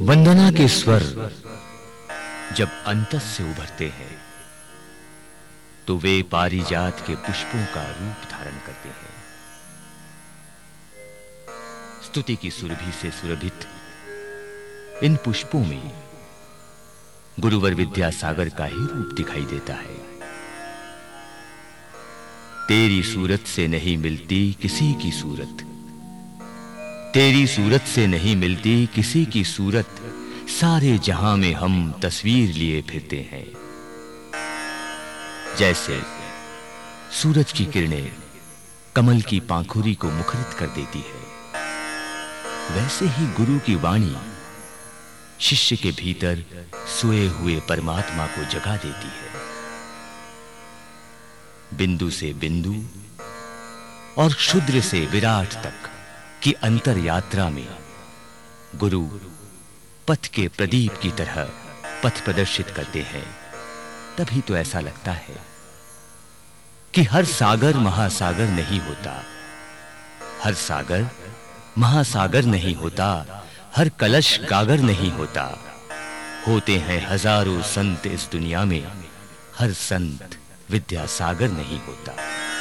वंदना के स्वर जब अंतस से उभरते हैं तो वे पारिजात के पुष्पों का रूप धारण करते हैं। स्तुति की सुरभि से सुरभित इन पुष्पों में गुरुवर विद्यासागर का ही रूप दिखाई देता है। तेरी सूरत से नहीं मिलती किसी की सूरत, तेरी सूरत से नहीं मिलती किसी की सूरत, सारे जहां में हम तस्वीर लिए फिरते हैं। जैसे सूरज की किरणें कमल की पांखुरी को मुखरित कर देती है, वैसे ही गुरु की वाणी शिष्य के भीतर सोए हुए परमात्मा को जगा देती है। बिंदु से बिंदु और क्षुद्र से विराट तक की अंतर यात्रा में गुरु पथ के प्रदीप की तरह पथ प्रदर्शित करते हैं। तभी तो ऐसा लगता है कि हर सागर महासागर नहीं होता, हर सागर महासागर नहीं होता, हर कलश गागर नहीं होता। होते हैं हजारों संत इस दुनिया में, हर संत विद्यासागर नहीं होता।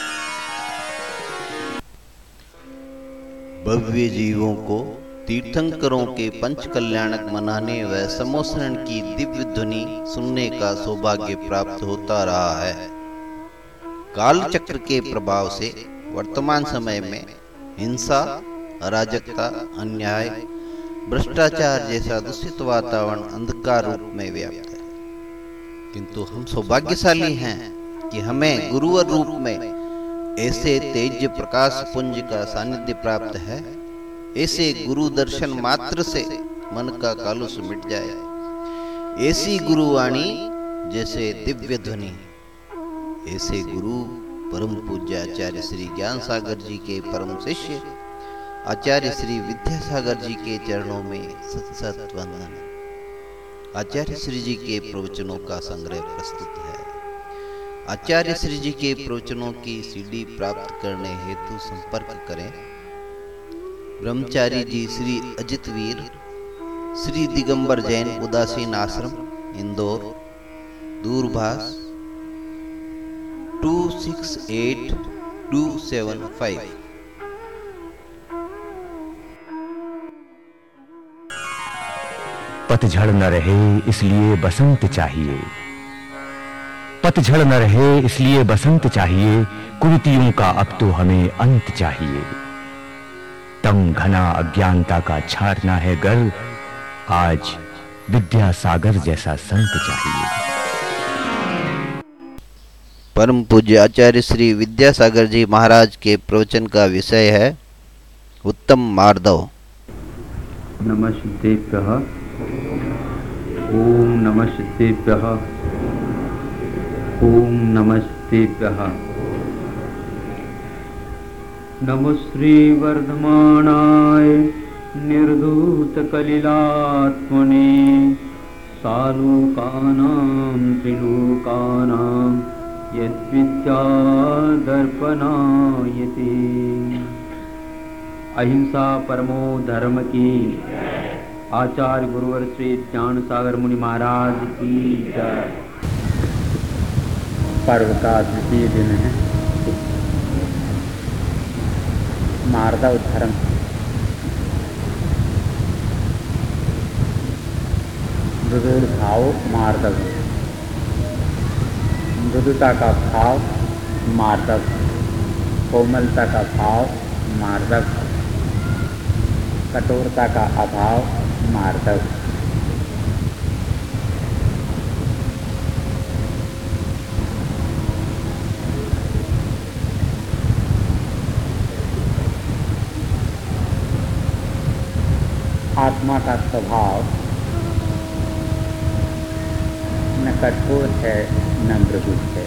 भव्य जीवों को तीर्थंकरों के पंच कल्याणक मनाने व सम्मोहन की दिव्य ध्वनि सुनने का सौभाग्य प्राप्त होता रहा है। काल चक्र के प्रभाव से वर्तमान समय में हिंसा, अराजकता, अन्याय, भ्रष्टाचार जैसा दूषित वातावरण अंधकार रूप में व्याप्त है। किंतु हम सौभाग्यशाली हैं कि हमें गुरुवर रूप में ऐसे तेज प्रकाश पुंज का सानिध्य प्राप्त है। ऐसे गुरु दर्शन मात्र से मन का कालुष मिट जाए। ऐसी गुरुवाणी जैसे दिव्य ध्वनि, ऐसे गुरु परम पूज्य आचार्य श्री ज्ञान सागर जी के परम शिष्य आचार्य श्री विद्यासागर जी के चरणों में सत सत वंदन। आचार्य श्री जी के प्रवचनों का संग्रह प्रस्तुत है। आचार्य श्री जी के प्रवचनों की सीडी प्राप्त करने हेतु संपर्क करें। ब्रह्मचारी जी श्री अजित वीर, श्री दिगंबर जैन उदासीन आश्रम, इंदौर, दूरभाष 268275। पतझड़ न रहे इसलिए बसंत चाहिए, पतझड़ न रहे इसलिए बसंत चाहिए, कुरीतियों का अब तो हमें अंत चाहिए। तम घना अज्ञानता का छाटना है गर, आज विद्यासागर जैसा संत चाहिए। परम पूज्य आचार्य श्री विद्यासागर जी महाराज के प्रवचन का विषय है उत्तम मार्दव। नमः सिद्धेभ्यः, ओम नमः सिद्धेभ्यः, ओम नमः सिद्धेभ्यः। नमो श्री वर्धमानाय निर्धूत कलिलात्मने, सालोकानां त्रिलोकानां यद्विद्या दर्पणायते। अहिंसा परमो धर्म की। आचार्य गुरुवर श्री ज्ञान सागर मुनि महाराज की जय। पर्व का द्वितीय दिन है। मार्दव धर्म। मृदुल भाव मार्दव, मृदुता का भाव मार्दव, कोमलता का भाव मार्दव, कठोरता का अभाव मार्दव। आत्मा का स्वभाव न कठोर है न मृदु है।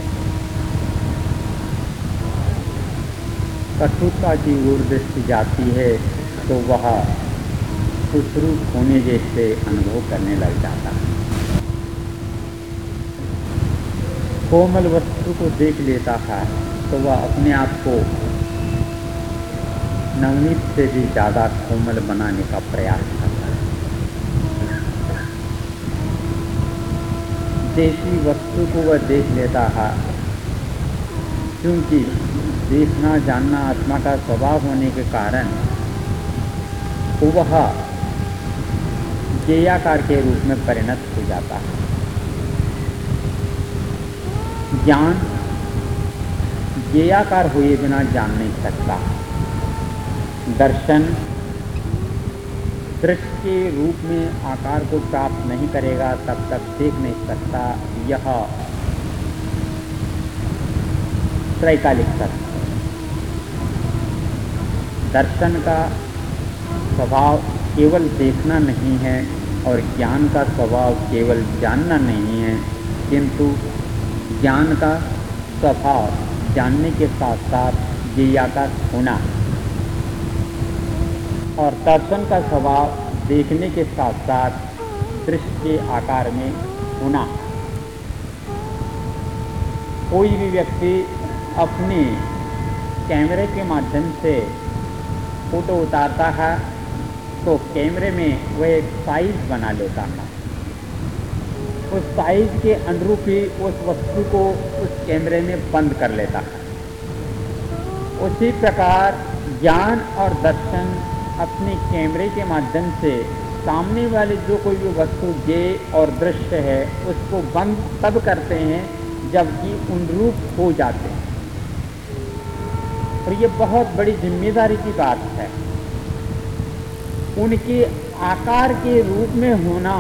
कठोरता की ओर दृष्टि जाती है तो वह सुश्रूप होने जैसे अनुभव करने लग जाता है। कोमल वस्तु को देख लेता है तो वह अपने आप को नवनीत से भी ज़्यादा कोमल बनाने का प्रयास करता है। जैसी वस्तु को वह देख लेता है, क्योंकि देखना जानना आत्मा का स्वभाव होने के कारण वह ज्ञेयाकार के रूप में परिणत हो जाता है। ज्ञान ज्ञेयाकार हुए बिना जान नहीं सकता। दर्शन दृश्य के रूप में आकार को प्राप्त नहीं करेगा तब तक देख नहीं सकता। यह त्रैकालिक सत्य है। दर्शन का स्वभाव केवल देखना नहीं है और ज्ञान का स्वभाव केवल जानना नहीं है, किंतु ज्ञान का स्वभाव जानने के साथ साथ ज्ञेयाकार होना और दर्शन का स्वभाव देखने के साथ साथ दृश्य के आकार में होना। कोई भी व्यक्ति अपने कैमरे के माध्यम से फोटो उतारता है तो कैमरे में वह एक साइज बना लेता है। उस साइज के अनुरूप ही उस वस्तु को उस कैमरे में बंद कर लेता है। उसी प्रकार ज्ञान और दर्शन अपने कैमरे के माध्यम से सामने वाले जो कोई भी वस्तु ज्ञेय और दृश्य है उसको बंद तब करते हैं जबकि उनरूप हो जाते हैं। और ये बहुत बड़ी जिम्मेदारी की बात है। उनके आकार के रूप में होना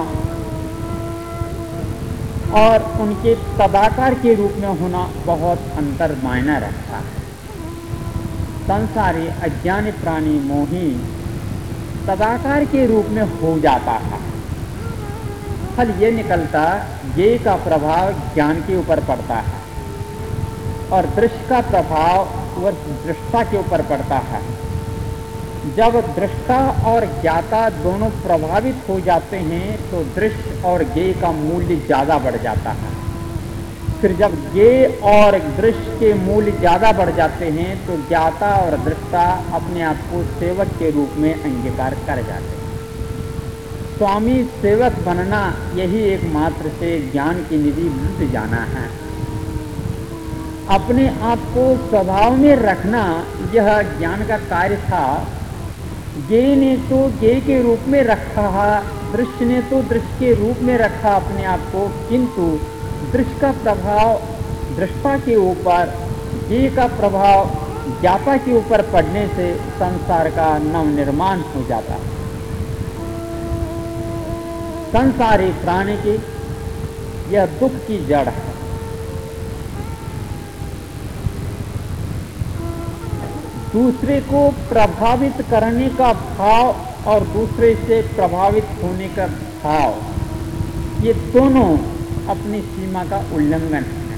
और उनके तदाकार के रूप में होना बहुत अंतर मायना रखता है। संसारी अज्ञानी प्राणी मोही तदाकार के रूप में हो जाता है। फल ये निकलता ज्ञेय का प्रभाव ज्ञान के ऊपर पड़ता है और दृश्य का प्रभाव वह दृष्टा के ऊपर पड़ता है। जब दृष्टा और ज्ञाता दोनों प्रभावित हो जाते हैं तो दृश्य और ज्ञेय का मूल्य ज़्यादा बढ़ जाता है। फिर जब ज्ञेय और दृश्य के मूल्य ज़्यादा बढ़ जाते हैं तो ज्ञाता और दृष्टा अपने आप को सेवक के रूप में अंगीकार कर जाते हैं। स्वामी सेवक बनना यही एकमात्र से ज्ञान की निधि लुट जाना है। अपने आप को स्वभाव में रखना यह ज्ञान का कार्य था। ज्ञेय ने तो ज्ञेय के रूप में रखा है, दृश्य ने तो दृश्य के रूप में रखा अपने आप को, किंतु दृश्य का प्रभाव दृष्टा के ऊपर, ज्ञेय का प्रभाव ज्ञाता के ऊपर पड़ने से संसार का नवनिर्माण हो जाता है। संसारी प्राणी की यह दुख की जड़ है। दूसरे को प्रभावित करने का भाव और दूसरे से प्रभावित होने का भाव, ये दोनों अपनी सीमा का उल्लंघन है।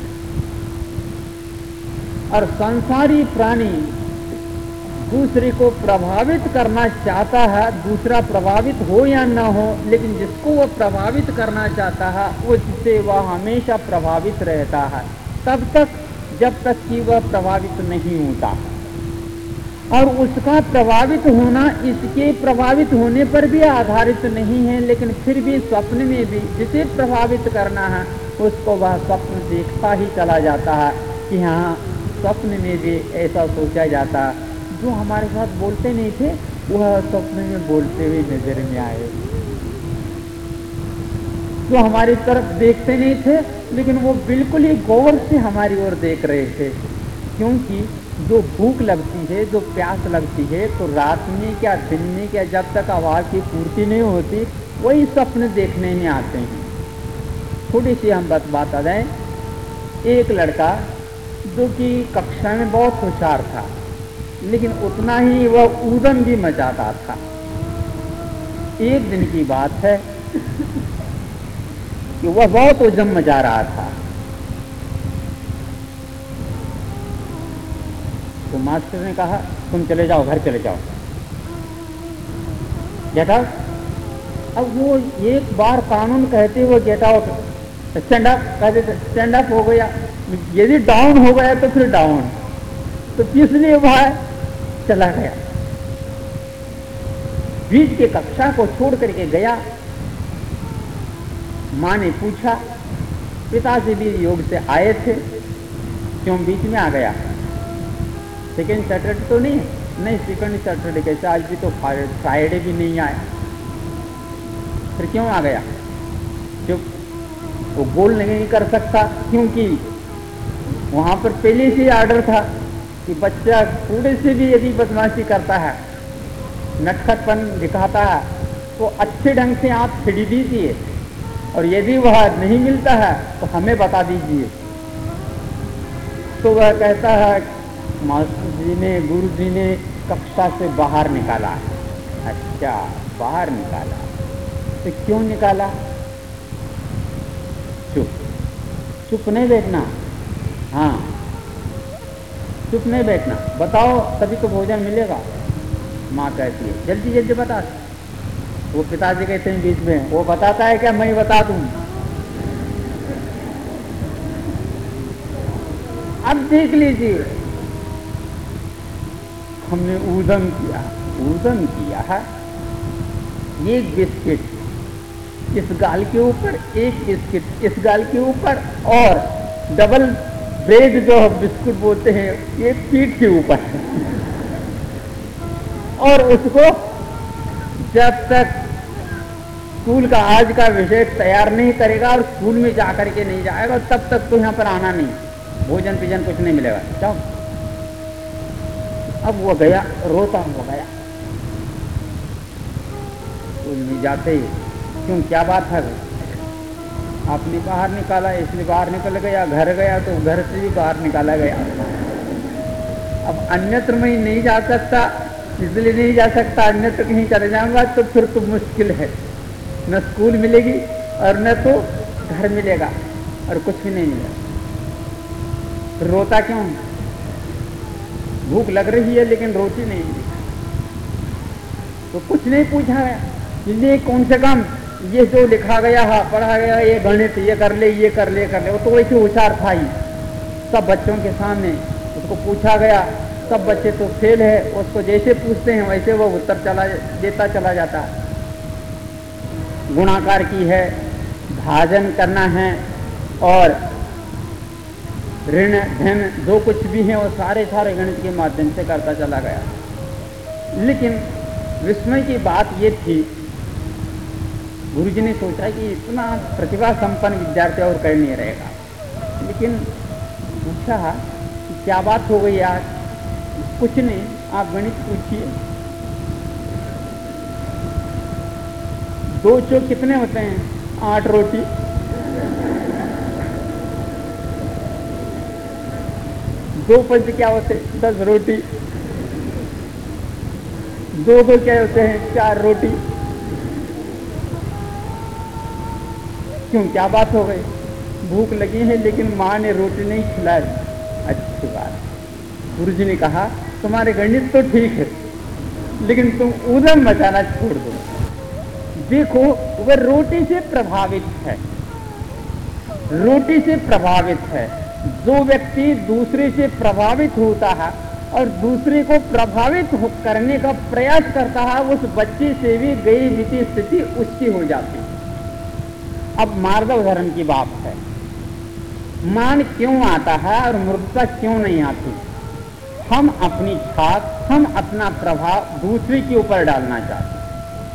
और संसारी प्राणी दूसरे को प्रभावित करना चाहता है, दूसरा प्रभावित हो या न हो, लेकिन जिसको वह प्रभावित करना चाहता है उससे वह हमेशा प्रभावित रहता है, तब तक जब तक कि वह प्रभावित नहीं होता। और उसका प्रभावित होना इसके प्रभावित होने पर भी आधारित नहीं है, लेकिन फिर भी स्वप्न में भी जिसे प्रभावित करना है उसको वह स्वप्न देखता ही चला जाता है कि हाँ, स्वप्न में भी ऐसा सोचा जाता। जो हमारे साथ बोलते नहीं थे वह स्वप्न में बोलते हुए नजर में आए। जो हमारी तरफ देखते नहीं थे लेकिन वो बिल्कुल ही गौर से हमारी ओर देख रहे थे, क्योंकि जो भूख लगती है, जो प्यास लगती है, तो रात में क्या दिन में क्या जब तक आवाज़ की पूर्ति नहीं होती वही स्वप्न देखने में आते हैं। थोड़ी सी हम बात आ जाए। एक लड़का जो कि कक्षा में बहुत होशियार था, लेकिन उतना ही वह ऊधम भी मचाता था। एक दिन की बात है कि वह बहुत ऊधम मचा रहा था, तो मास्टर ने कहा तुम चले जाओ, घर चले जाओ। Get out. अब वो एक बार कानून कहते हुए गेट आउट, स्टैंड अप कहते थे, स्टैंड अप हो गया। यदि डाउन हो गया तो फिर डाउन, तो इसलिए वह चला गया, बीच के कक्षा को छोड़ करके गया। माँ ने पूछा पिताजी भी योग से आए थे, क्यों बीच में आ गया? सेकेंड सैटरडे तो नहीं, सेकेंड सैटरडे कैसे, आज भी तो फ्राइडे भी नहीं आया, फिर क्यों आ गया? चुप, वो गोल नहीं कर सकता, क्योंकि वहां पर पहले से ऑर्डर था कि बच्चा थोड़े से भी यदि बदमाशी करता है, नटखटपन दिखाता है, तो अच्छे ढंग से आप छिड़ी दीजिए, और यदि वह नहीं मिलता है तो हमें बता दीजिए। तो वह कहता है मास्टर जी ने, गुरु जी ने कक्षा से बाहर निकाला। अच्छा, बाहर निकाला, तो क्यों निकाला? चुप, चुप नहीं बैठना, हाँ चुप नहीं बैठना, बताओ तभी तो भोजन मिलेगा। माँ कहती है जल्दी जल्दी बता। वो पिताजी कहते हैं बीच में, वो बताता है क्या मैं बता दूं? अब देख लीजिए, हमने ऊधम किया है, एक बिस्किट इस गाल के ऊपर, एक बिस्किट इस गाल के ऊपर, और डबल ब्रेड जो बिस्कुट बोलते हैं ये पीठ के ऊपर है। और उसको जब तक स्कूल का आज का विषय तैयार नहीं करेगा और स्कूल में जाकर के नहीं जाएगा, तब तक तो यहाँ पर आना नहीं, भोजन पिजन कुछ नहीं मिलेगा। जाओ। अब वो गया, रोता हुआ गया, स्कूल में जाते ही, क्यों क्या बात है? आपने बाहर निकाला इसलिए बाहर निकल गया, घर गया तो घर से भी बाहर निकाला गया। अब अन्यत्र मैं नहीं जा सकता, इसलिए नहीं जा सकता, अन्यत्र कहीं चले जाऊंगा तो फिर तो मुश्किल है, न स्कूल मिलेगी और न तो घर मिलेगा, और कुछ भी नहीं मिलेगा। रोता क्यों? भूख लग रही है लेकिन रोटी नहीं मिली। तो कुछ नहीं पूछा है, इसलिए कौन से काम ये जो लिखा गया है, पढ़ा गया, ये गणित ये कर ले, ये कर ले, कर ले। वो तो वैसे होशियार था ही, सब बच्चों के सामने उसको पूछा गया, सब बच्चे तो फेल है, उसको जैसे पूछते हैं वैसे वो उत्तर देता चला जाता। गुणाकार की है, भाजन करना है, और ऋण धन जो कुछ भी है वो सारे गणित के माध्यम से करता चला गया। लेकिन विस्मय की बात ये थी, गुरुजी ने सोचा कि इतना प्रतिभा संपन्न विद्यार्थी और कहीं नहीं रहेगा, लेकिन पूछा कि क्या बात हो गई आज? कुछ नहीं, आप गणित पूछिए। 2 चौक कितने होते हैं? 8 रोटी। 2 पंच क्या होते हैं? 10 रोटी। 2 क्या होते हैं? 4 रोटी। क्यों क्या बात हो गई? भूख लगी है लेकिन माँ ने रोटी नहीं खिलाई। अच्छी बात। गुरुजी ने कहा तुम्हारे गणित तो ठीक है लेकिन तुम ऊधम मचाना छोड़ दो। देखो वह रोटी से प्रभावित है, रोटी से प्रभावित है। जो व्यक्ति दूसरे से प्रभावित होता है और दूसरे को प्रभावित करने का प्रयास करता है, उस बच्चे से भी गई बीती स्थिति उसकी हो जाती है। अब मार्दव धर्म की बात है, मान क्यों आता है और मूर्खता क्यों नहीं आती? हम अपनी छाप, हम अपना प्रभाव दूसरे के ऊपर डालना चाहते हैं।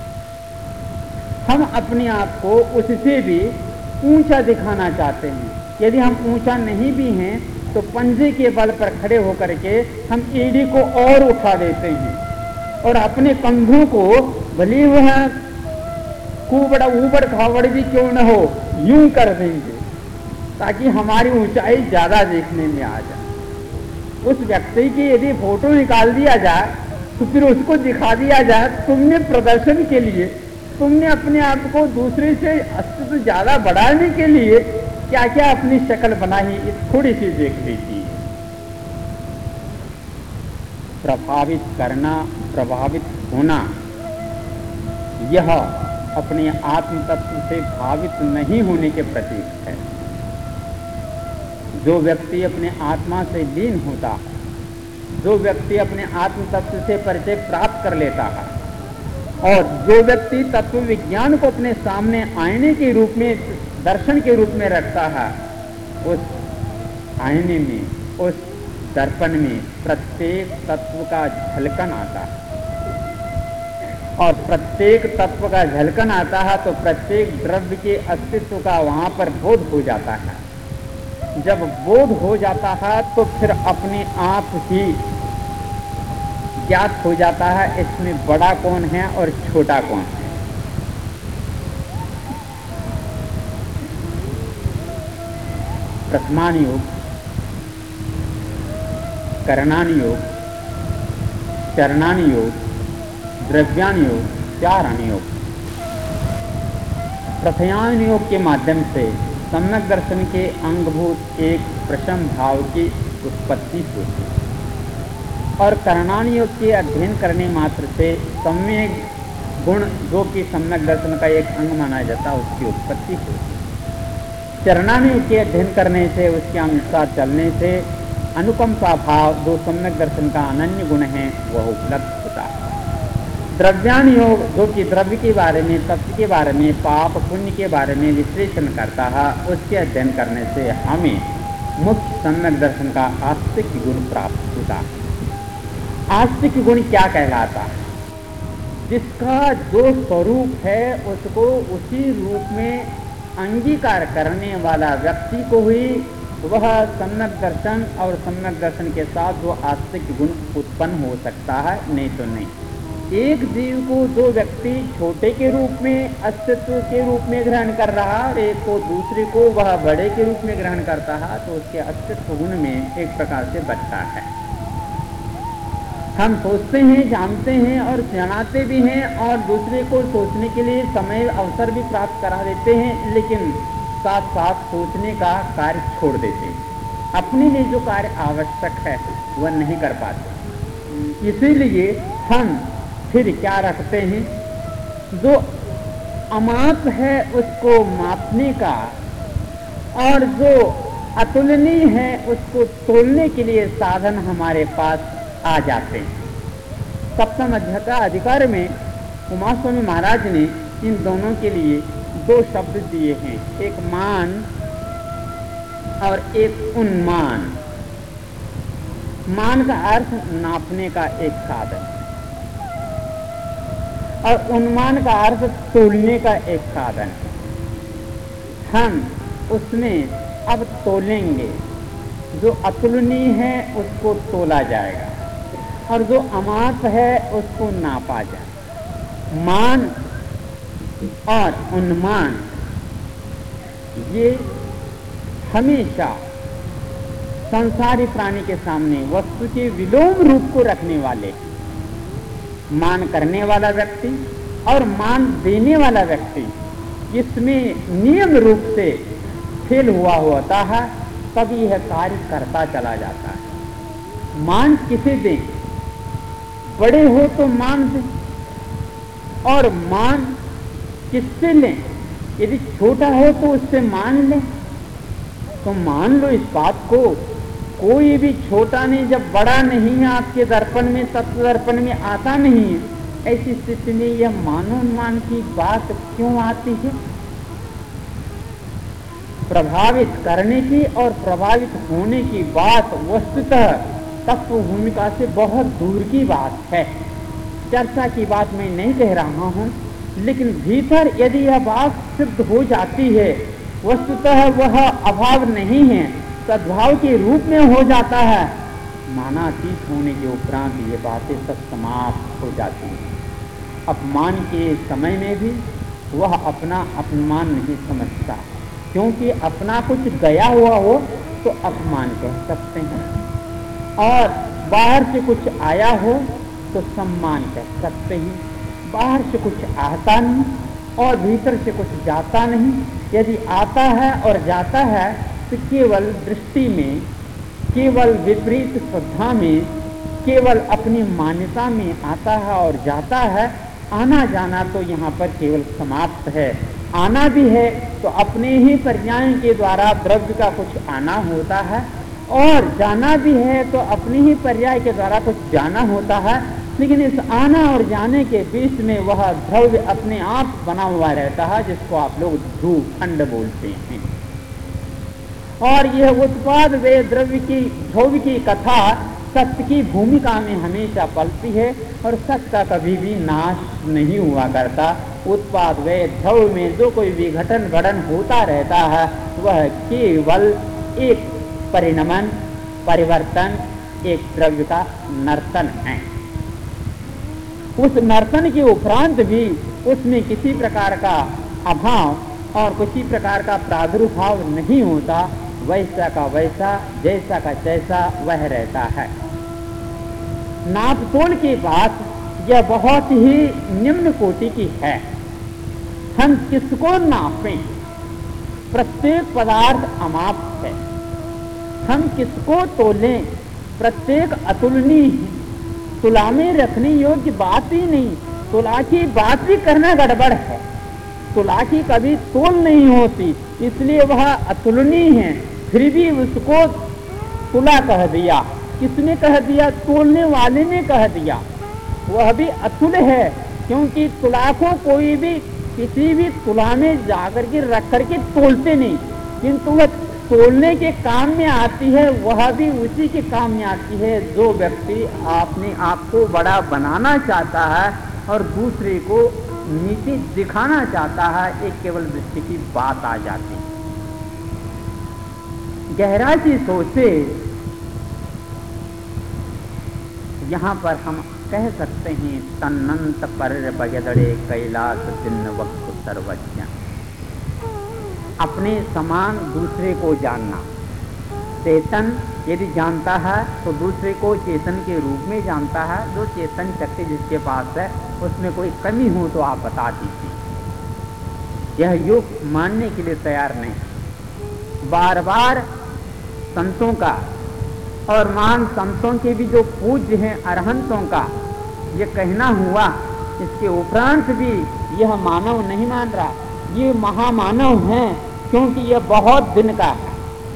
हम अपने आप को उससे भी ऊंचा दिखाना चाहते हैं। यदि हम ऊंचा नहीं भी हैं तो पंजे के बल पर खड़े होकर के हम एड़ी को और उठा देते हैं और अपने कंधों को भले वह कुबड़ा ऊबड़ खाबड़ भी क्यों न हो यूं कर देंगे ताकि हमारी ऊंचाई ज्यादा देखने में आ जाए। उस व्यक्ति की यदि फोटो निकाल दिया जाए तो फिर उसको दिखा दिया जाए तुमने प्रदर्शन के लिए, तुमने अपने आप को दूसरे से अस्तित्व ज्यादा बढ़ाने के लिए क्या क्या अपनी शक्ल बनाई, थोड़ी सी देख लीजिए। प्रभावित करना, प्रभावित होना, यह अपने आत्म तत्व से भावित नहीं होने के प्रतीक है। जो व्यक्ति अपने आत्मा से लीन होता है, जो व्यक्ति अपने आत्म तत्व से परिचय प्राप्त कर लेता है और जो व्यक्ति तत्व विज्ञान को अपने सामने आईने के रूप में दर्शन के रूप में रखता है, उस आईने में, उस दर्पण में प्रत्येक तत्व का झलकन आता है। और प्रत्येक तत्व का झलकन आता है तो प्रत्येक द्रव्य के अस्तित्व का वहां पर बोध हो जाता है। जब बोध हो जाता है तो फिर अपने आप ही ज्ञात हो जाता है इसमें बड़ा कौन है और छोटा कौन है। प्रथमान योग, करणानि योग, चरणानि योग, द्रव्यानि योग, चारानि योग। प्रथयान योग के माध्यम से सम्यक दर्शन के अंगभूत एक प्रशम भाव की उत्पत्ति होती है और करणान योग के अध्ययन करने मात्र से सम्यक गुण जो कि सम्यक दर्शन का एक अंग माना जाता है उसकी उत्पत्ति होती है। चरणान योग के अध्ययन करने से, उसके अनुसार चलने से अनुकंपा भाव जो सम्यक दर्शन का अनन्य गुण है वह उपलब्ध होता है। द्रव्यान योग जो कि द्रव्य के बारे में, तत्व के बारे में, पाप पुण्य के बारे में विश्लेषण करता है, उसके अध्ययन करने से हमें मुख्य सम्यक दर्शन का आस्तिक गुण प्राप्त होता है। आस्तिक गुण क्या कहलाता है? जिसका जो स्वरूप है उसको उसी रूप में अंगीकार करने वाला व्यक्ति को ही वह सम्यक दर्शन और सम्यक दर्शन के साथ वो आस्तिक गुण उत्पन्न हो सकता है, नहीं तो नहीं। एक जीव को जो व्यक्ति छोटे के रूप में, अस्तित्व के रूप में ग्रहण कर रहा और एक को दूसरे को वह बड़े के रूप में ग्रहण करता है तो उसके अस्तित्व गुण में एक प्रकार से बचता है। हम सोचते हैं, जानते हैं और जनाते भी हैं और दूसरे को सोचने के लिए समय अवसर भी प्राप्त करा देते हैं, लेकिन साथ साथ सोचने का कार्य छोड़ देते हैं। अपने लिए जो कार्य आवश्यक है वह नहीं कर पाते। इसीलिए हम फिर क्या रखते हैं, जो अमाप है उसको मापने का और जो अतुलनीय है उसको तोलने के लिए साधन हमारे पास आ जाते हैं। सप्तम अध्याय का अधिकार में उमास्वामी महाराज ने इन दोनों के लिए दो शब्द दिए हैं, एक मान और एक उन्मान। मान का अर्थ नापने का एक साधन और उन्मान का अर्थ तोलने का एक साधन। हम उसमें अब तोलेंगे, जो अतुलनीय है उसको तोला जाएगा और जो अमाप है उसको नापा जाए। मान और उन्मान ये हमेशा संसारी प्राणी के सामने वस्तु के विलोम रूप को रखने वाले, मान करने वाला व्यक्ति और मान देने वाला व्यक्ति इसमें नियम रूप से फेल हुआ होता है, तब यह कार्य करता चला जाता है। मान किसे दें? बड़े हो तो मान दें और मान किससे लें? यदि छोटा हो तो उससे मान लें। तो मान लो इस बात को, कोई भी छोटा नहीं, जब बड़ा नहीं है आपके दर्पण में, तत्व दर्पण में आता नहीं है, ऐसी स्थिति में यह मानोन्मान की बात क्यों आती है? प्रभावित करने की और प्रभावित होने की बात वस्तुतः तत्व भूमिका से बहुत दूर की बात है। चर्चा की बात मैं नहीं कह रहा हूं, लेकिन भीतर यदि यह बात सिद्ध हो जाती है, वस्तुतः वह अभाव नहीं है, सद्भाव के रूप में हो जाता है, मानातीत होने के उपरांत ये बातें सब समाप्त हो जाती हैं। अपमान के समय में भी वह अपना अपमान नहीं समझता, क्योंकि अपना कुछ गया हुआ हो तो अपमान कह सकते हैं और बाहर से कुछ आया हो तो सम्मान कह सकते हैं। बाहर से कुछ आता नहीं और भीतर से कुछ जाता नहीं। यदि आता है और जाता है तो केवल दृष्टि में, केवल विपरीत श्रद्धा में, केवल अपनी मान्यता में आता है और जाता है। आना जाना तो यहाँ पर केवल समाप्त है। आना भी है तो अपने ही पर्याय के द्वारा द्रव्य का कुछ आना होता है और जाना भी है तो अपने ही पर्याय के द्वारा कुछ जाना होता है। लेकिन इस आना और जाने के बीच में वह द्रव्य अपने आप बना हुआ रहता है, जिसको आप लोग ध्रुवखंड बोलते हैं। और यह उत्पाद वे द्रव्य की ध्रुव की कथा सत्य की भूमिका में हमेशा पलती है और सत्य का कभी भी नाश नहीं हुआ करता। उत्पाद वे ध्रुव में जो कोई विघटन गठन होता रहता है वह केवल एक परिणमन, परिवर्तन, एक द्रव्य का नर्तन है। उस नर्तन के उपरांत भी उसमें किसी प्रकार का अभाव और किसी प्रकार का प्रादुर्भाव नहीं होता, वैसा का वैसा, जैसा का तैसा वह रहता है। नापतोल की बात यह बहुत ही निम्न कोटि की है। हम किसको नापें? प्रत्येक पदार्थ अमाप है। हम किसको तोलें? प्रत्येक अतुलनीय है। तुला में रखने योग्य बात ही नहीं, तुला की बात भी करना गड़बड़ है। तुला की कभी तोल नहीं होती, इसलिए वह अतुलनीय है। फिर भी उसको तुला कह दिया। किसने कह दिया? तोलने वाले ने कह दिया। वह भी अतुल है, क्योंकि तुला को कोई भी किसी भी तुला में जाकर के रख करके तोलते नहीं, किंतु वह तोलने के काम में आती है। वह भी उसी के काम में आती है जो व्यक्ति अपने आप को बड़ा बनाना चाहता है और दूसरे को नीचे दिखाना चाहता है। एक केवल दृष्टि की बात आ जाती है। गहरा सी सोचे यहाँ पर हम कह सकते हैं तन्नंत पर बगदड़े कैलाश चिन्ह वक्त सर्वज्ञ। अपने समान दूसरे को जानना। चेतन यदि जानता है तो दूसरे को चेतन के रूप में जानता है। जो चेतन शक्ति जिसके पास है उसमें कोई कमी हो तो आप बता दीजिए। यह युग मानने के लिए तैयार नहीं। बार बार संतों का और महान संतों के भी जो पूज्य हैं अरहंतों का ये कहना हुआ, इसके उपरांत भी यह मानव नहीं मान रहा। ये महामानव हैं, क्योंकि यह बहुत दिन का है।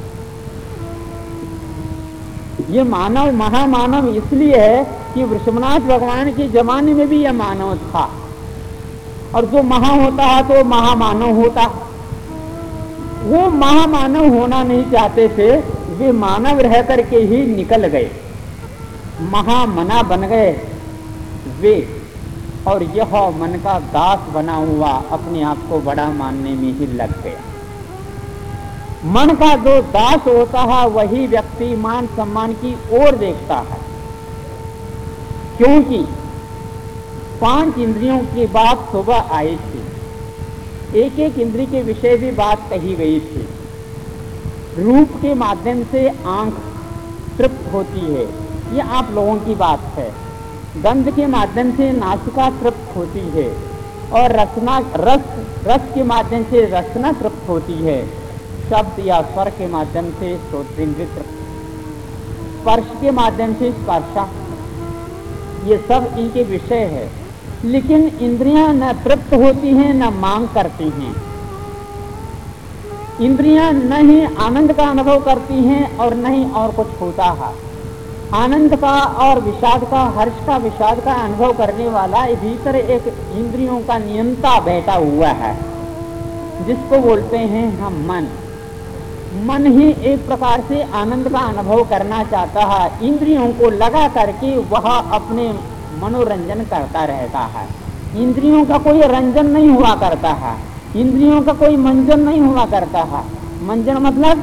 ये मानव महामानव इसलिए है कि वृषभनाथ भगवान के जमाने में भी यह मानव था, और जो महा होता है तो महामानव होता। वो महामानव होना नहीं चाहते थे, वे मानव रह करके ही निकल गए, महामना बन गए वे। और यह मन का दास बना हुआ अपने आप को बड़ा मानने में ही लग गया। मन का जो दास होता है वही व्यक्ति मान सम्मान की ओर देखता है, क्योंकि 5 इंद्रियों की बात सुबह आई थी। एक एक इंद्रिय के विषय भी बात कही गई थी। रूप के माध्यम से आंख तृप्त होती है, ये आप लोगों की बात है। गंध के माध्यम से नासिका तृप्त होती है, और रस के माध्यम से रसना तृप्त होती है। शब्द या स्वर के माध्यम से श्रोत्रेंद्रिय तृप्त, स्पर्श के माध्यम से स्पर्शा, ये सब इनके विषय है। लेकिन इंद्रियां न तृप्त होती हैं न मांग करती हैं। इंद्रियां न ही आनंद का अनुभव करती हैं और न ही और कुछ होता है। आनंद का और विषाद का, हर्ष का, विषाद का अनुभव करने वाला भीतर एक इंद्रियों का नियंता बैठा हुआ है, जिसको बोलते हैं हम मन। मन ही एक प्रकार से आनंद का अनुभव करना चाहता है। इंद्रियों को लगा करके वह अपने मनोरंजन करता रहता है। इंद्रियों का कोई रंजन नहीं हुआ करता है, इंद्रियों का कोई मंजन नहीं हुआ करता है। मंजन मतलब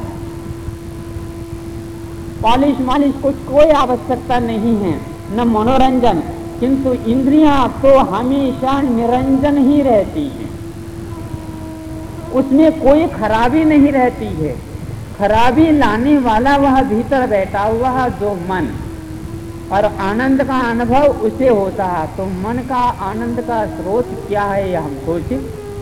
पॉलिश मालिश कुछ कोई आवश्यकता नहीं है, न मनोरंजन। किंतु इंद्रियां तो हमेशा निरंजन ही रहती हैं, उसमें कोई खराबी नहीं रहती है। खराबी लाने वाला वह भीतर बैठा हुआ है जो मन, और आनंद का अनुभव उसे होता है। तो मन का आनंद का स्रोत क्या है यह हम सोचें।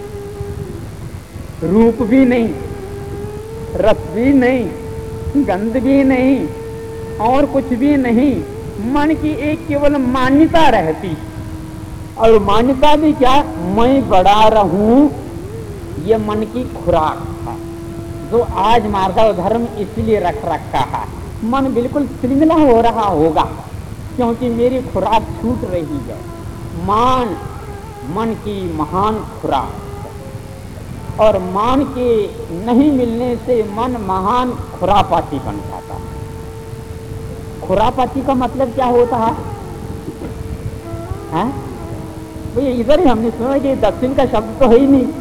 रूप भी नहीं, रस भी नहीं, गंध भी नहीं, और कुछ भी नहीं। मन की एक केवल मान्यता रहती, और मान्यता भी क्या, मैं बड़ा रहूं, ये मन की खुराक था जो आज मार्गव धर्म इसलिए रख रखा है। मन बिल्कुल श्रृंखला हो रहा होगा, क्योंकि मेरी खुराक छूट रही है। मान मन की महान खुराक, और मान के नहीं मिलने से मन महान खुरापाती बन जाता है। खुरापाती का मतलब क्या होता है? भाई इधर ही हमने सुना कि दक्षिण का शब्द तो है ही नहीं।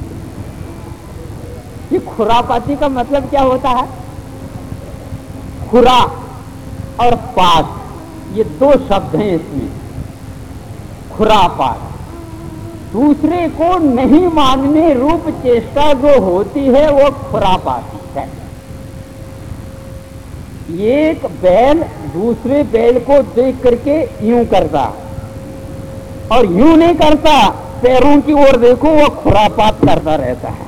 ये खुरापाती का मतलब क्या होता है? खुरा और पात, ये दो शब्द हैं इसमें। खुरापात, दूसरे को नहीं मानने रूप चेष्टा जो होती है वो खुरापाती है। एक बैल दूसरे बैल को देख करके यूं करता और यूं नहीं करता, पैरों की ओर देखो, वो खुरापात करता रहता है।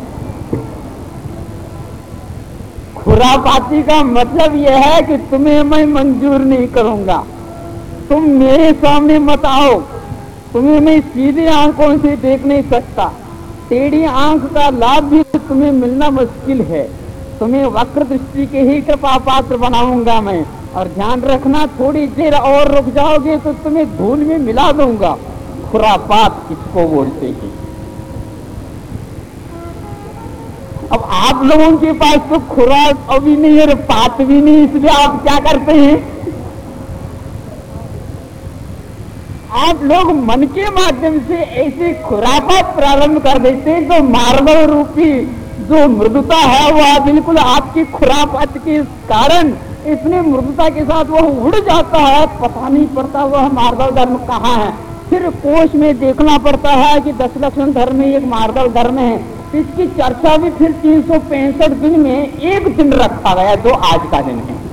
खुरापाती का मतलब यह है कि तुम्हें मैं मंजूर नहीं करूंगा, तुम मेरे सामने मत आओ, तुम्हें मैं सीधे आंखों से देख नहीं सकता, टेढ़ी आंख का लाभ भी तुम्हें मिलना मुश्किल है, तुम्हें वक्र दृष्टि के ही कृपा पात्र बनाऊंगा मैं, और ध्यान रखना थोड़ी देर और रुक जाओगे तो तुम्हें धूल में मिला दूंगा। खुरापात किसको बोलते हैं? अब आप लोगों के पास तो खुराक अभी नहीं है, पात भी नहीं, इसलिए आप क्या करते हैं? आप लोग मन के माध्यम से ऐसे खुरापात प्रारंभ कर देते हैं, तो मार्बल रूपी जो मृदुता है वह बिल्कुल आपकी खुरापात के कारण इतनी मृदुता के साथ वह उड़ जाता है, पता नहीं पड़ता वह मार्बल धर्म कहाँ है। फिर कोश में देखना पड़ता है कि 10 लक्षण धर्म में एक मार्बल धर्म है, इसकी चर्चा भी फिर 365 दिन में एक दिन रखा गया, जो आज का दिन है।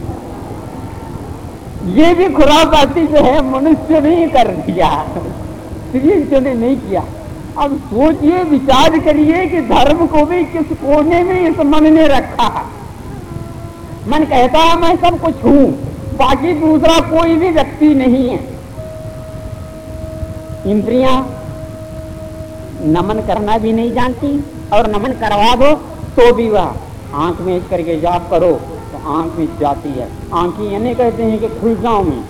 ये भी खुरापाती जो है मनुष्य ने कर दिया, स्त्रियों ने नहीं किया। अब सोचिए, विचार करिए कि धर्म को भी किस कोने में इस मन ने रखा है। मन कहता है मैं सब कुछ हूं, बाकी दूसरा कोई भी व्यक्ति नहीं है। इंद्रियां नमन करना भी नहीं जानती, और नमन करवा दो तो भी वह आंख में इस करके जाप करो तो आंख में जाती है। आंखें ये नहीं कहते हैं कि खुल जाओ में,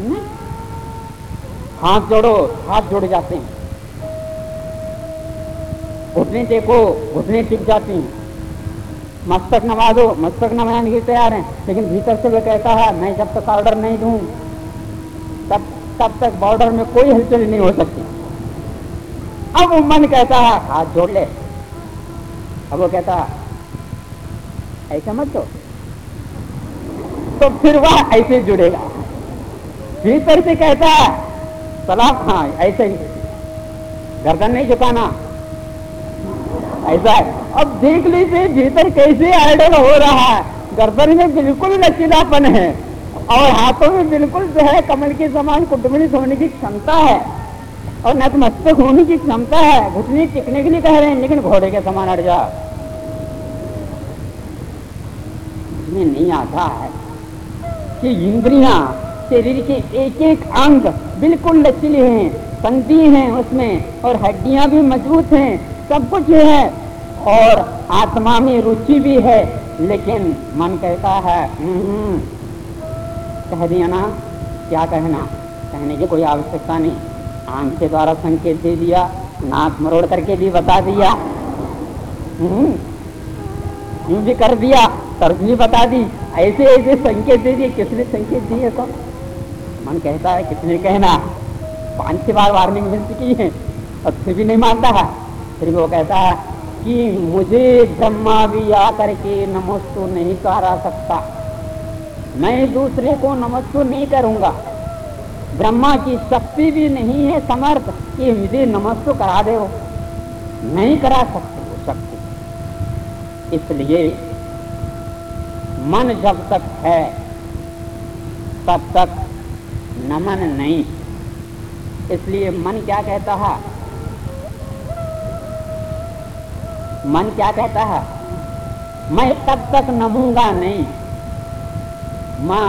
हाथ जोड़ो, हाथ जोड़ जाते हैं। घुटने देखो, घुटने टिक जाती हैं। मस्तक नवा दो, मस्तक नवाने के तैयार हैं, लेकिन भीतर से वह कहता है मैं जब तक ऑर्डर नहीं दूं तब तक बॉर्डर में कोई हलचल नहीं हो सकती। अब वो मन कहता है हाथ जोड़ ले, अब वो कहता है ऐसा मत दो, तो फिर वह ऐसे जुड़ेगा। भीतर से कहता है सलाम, हाँ ऐसे ही, गर्दन नहीं झुकाना, ऐसा है। अब देख लीजिए भीतर कैसे आइडल हो रहा है। गर्दन में बिल्कुल लचीलापन है और हाथों में बिल्कुल जो है कमल के समान कुटुम्बित होने की क्षमता है और नतमस्तक होने की क्षमता है। घुटने टिकने के लिए कह रहे हैं, लेकिन घोड़े के समान अड़ जा। इसमें नहीं आता है कि इंद्रियां, शरीर के एक एक अंग बिल्कुल लचीले हैं, संधि हैं उसमें, और हड्डियां भी मजबूत हैं, सब कुछ है, और आत्मा में रुचि भी है। लेकिन मन कहता है कह दिया ना, क्या कहना, कहने की कोई आवश्यकता नहीं, आंख के द्वारा संकेत दे दिया, नाक मरोड़ करके भी बता दिया, यूं भी कर दिया, तर्क भी बता दी, ऐसे ऐसे संकेत दे दिए। किसने संकेत दिए? तो मन कहता है किसने कहना, 5-6 बार वार्निंग मिल चुकी है और फिर भी नहीं मानता है। फिर वो कहता है कि मुझे ब्रह्मा भी आकर के नमस्तु नहीं करा सकता, मैं दूसरे को नमस्तु नहीं करूंगा। ब्रह्मा की शक्ति भी नहीं है समर्थ कि मुझे नमस्तु करा दे, नहीं करा सकते वो शक्ति। इसलिए मन जब तक है तब तक नमन नहीं। इसलिए मन क्या कहता है? मन क्या कहता है? मैं तब तक नमूंगा नहीं, मां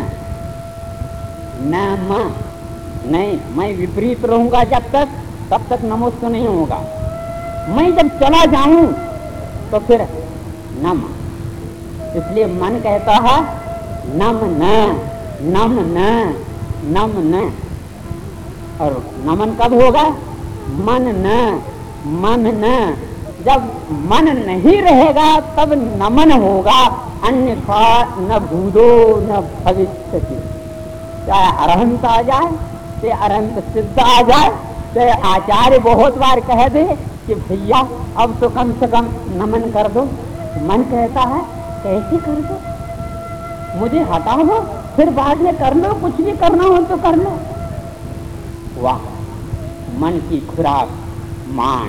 न मां नहीं, मैं विपरीत रहूंगा जब तक, तब तक नमोस्तु नहीं होगा। मैं जब चला जाऊं तो फिर नम। इसलिए मन कहता है नम न, नम न, नम न। और नमन कब होगा? मन न, जब मन नहीं रहेगा तब नमन होगा, अन्यथा न भूतो न भविष्यति। चाहे अरहंत आ जाए, चाहे अरहंत सिद्ध आ जाए, चाहे आचार्य बहुत बार कह दे कि भैया अब तो कम से कम नमन कर दो, मन कहता है कैसे कर दो, मुझे हटा दो, फिर बाद में कर लो, कुछ भी करना हो तो कर लो। वाह, मन की खुराक मान,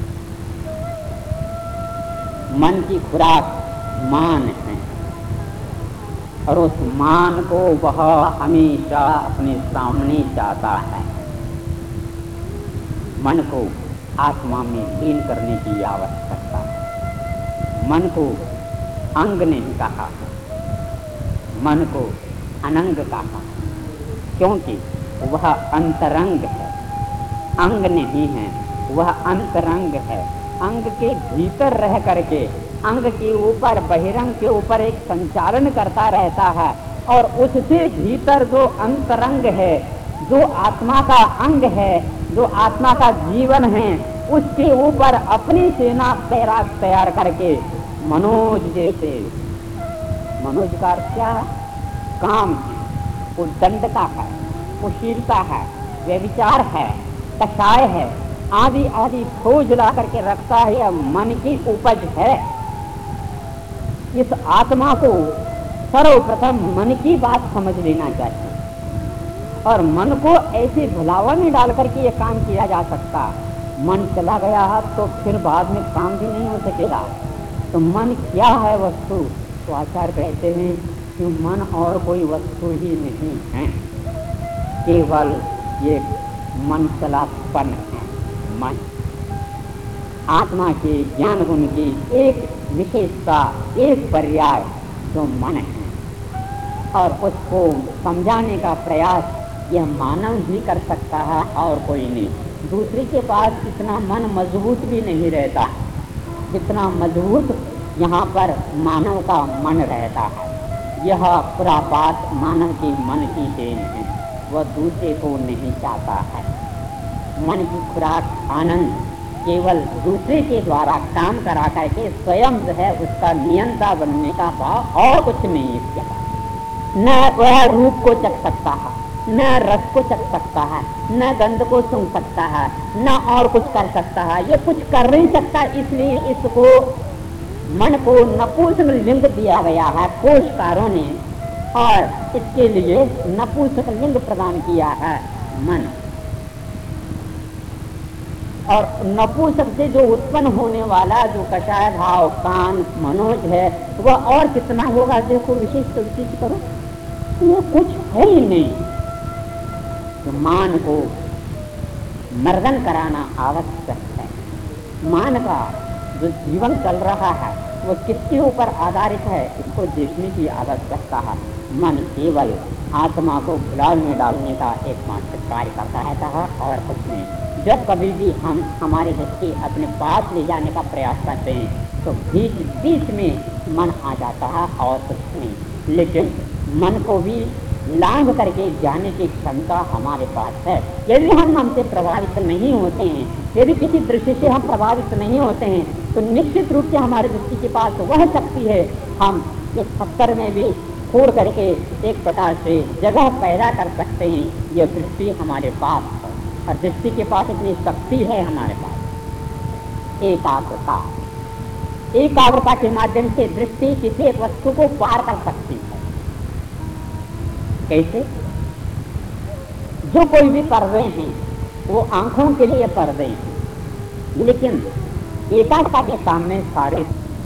मन की खुराक मान है, और उस मान को वह हमेशा अपने सामने चाहता है। मन को आत्मा में लीन करने की आवश्यकता है। मन को अंग नहीं कहा, मन को अनंग कहा, क्योंकि वह अंतरंग है, अंग नहीं है, वह अंतरंग है। अंग के भीतर रह करके अंग के ऊपर, बहिरंग के ऊपर एक संचालन करता रहता है, और उससे भीतर जो अंतरंग है, जो आत्मा का अंग है, जो आत्मा का जीवन है, उसके ऊपर अपनी सेना तैयार करके मनोज जैसे, मनोज का क्या काम है, उद्दंडता है, कुशीलता है, व्यभिचार है, कषाय है, आदि आदि खोज ला करके रखता है। यह मन की उपज है। इस आत्मा को सर्वप्रथम मन की बात समझ लेना चाहिए, और मन को ऐसे भुलावा में डाल करके ये काम किया जा सकता। मन चला गया तो फिर बाद में काम भी नहीं हो सकेगा। तो मन क्या है वस्तु? तो आचार्य कहते हैं कि मन और कोई वस्तु ही नहीं है, केवल ये मन चलापन है। मन आत्मा के ज्ञान गुण की एक विशेषता, एक पर्याय जो मन है, और उसको समझाने का प्रयास यह मानव ही कर सकता है और कोई नहीं। दूसरे के पास इतना मन मजबूत भी नहीं रहता जितना मजबूत यहाँ पर मानव का मन रहता है। यह पूरा बात मानव के मन की देन है, वह दूसरे को नहीं चाहता है। मन की खुराक आनंद केवल दूसरे के द्वारा काम करा करके स्वयं जो है उसका नियंता बनने का भाव, और कुछ नहीं इसके पास। न वह रूप को चख सकता है, न रस को चख सकता है, न गंध को सूंघ सकता है, न और कुछ कर सकता है। ये कुछ कर नहीं सकता, इसलिए इसको मन को नपुंसक लिंग दिया गया है कोशकारों ने, और इसके लिए नपुंसक लिंग प्रदान किया है मन। और नपुंसक से जो उत्पन्न होने वाला जो कषाय भाव कान मनोज है, वह और कितना होगा? देखो विशेष चीज करो, ये कुछ है ही नहीं। तो मान को मर्दन कराना आवश्यक है। मान का जो जीवन चल रहा है वो किसके ऊपर आधारित है, इसको देखने की आवश्यकता है। मन केवल आत्मा को भुलाव में डालने का एकमात्र कार्य करता रहता है और कुछ नहीं। जब कभी भी हम हमारे दृष्टि अपने पास ले जाने का प्रयास करते हैं तो बीच बीच में मन आ जाता है और कुछ नहीं। लेकिन मन को भी लांघ करके जाने की क्षमता हमारे पास है। यदि हम हमसे प्रभावित नहीं होते हैं, यदि किसी दृश्य से हम प्रभावित नहीं होते हैं, तो निश्चित रूप से हमारे दृष्टि के पास वह शक्ति है, हम इस पत्थर में भी फोड़ करके एक प्रकार से जगह पैदा कर सकते हैं। यह दृष्टि हमारे पास है, और दृष्टि के पास इतनी शक्ति है हमारे पास। एकाग्रता, एकाग्रता के माध्यम से दृष्टि किसी एक वस्तु को पार कर सकती है। कैसे? जो कोई भी पर्दे हैं वो आंखों के लिए पर्दे हैं, लेकिन एकाग्रता के सामने सारे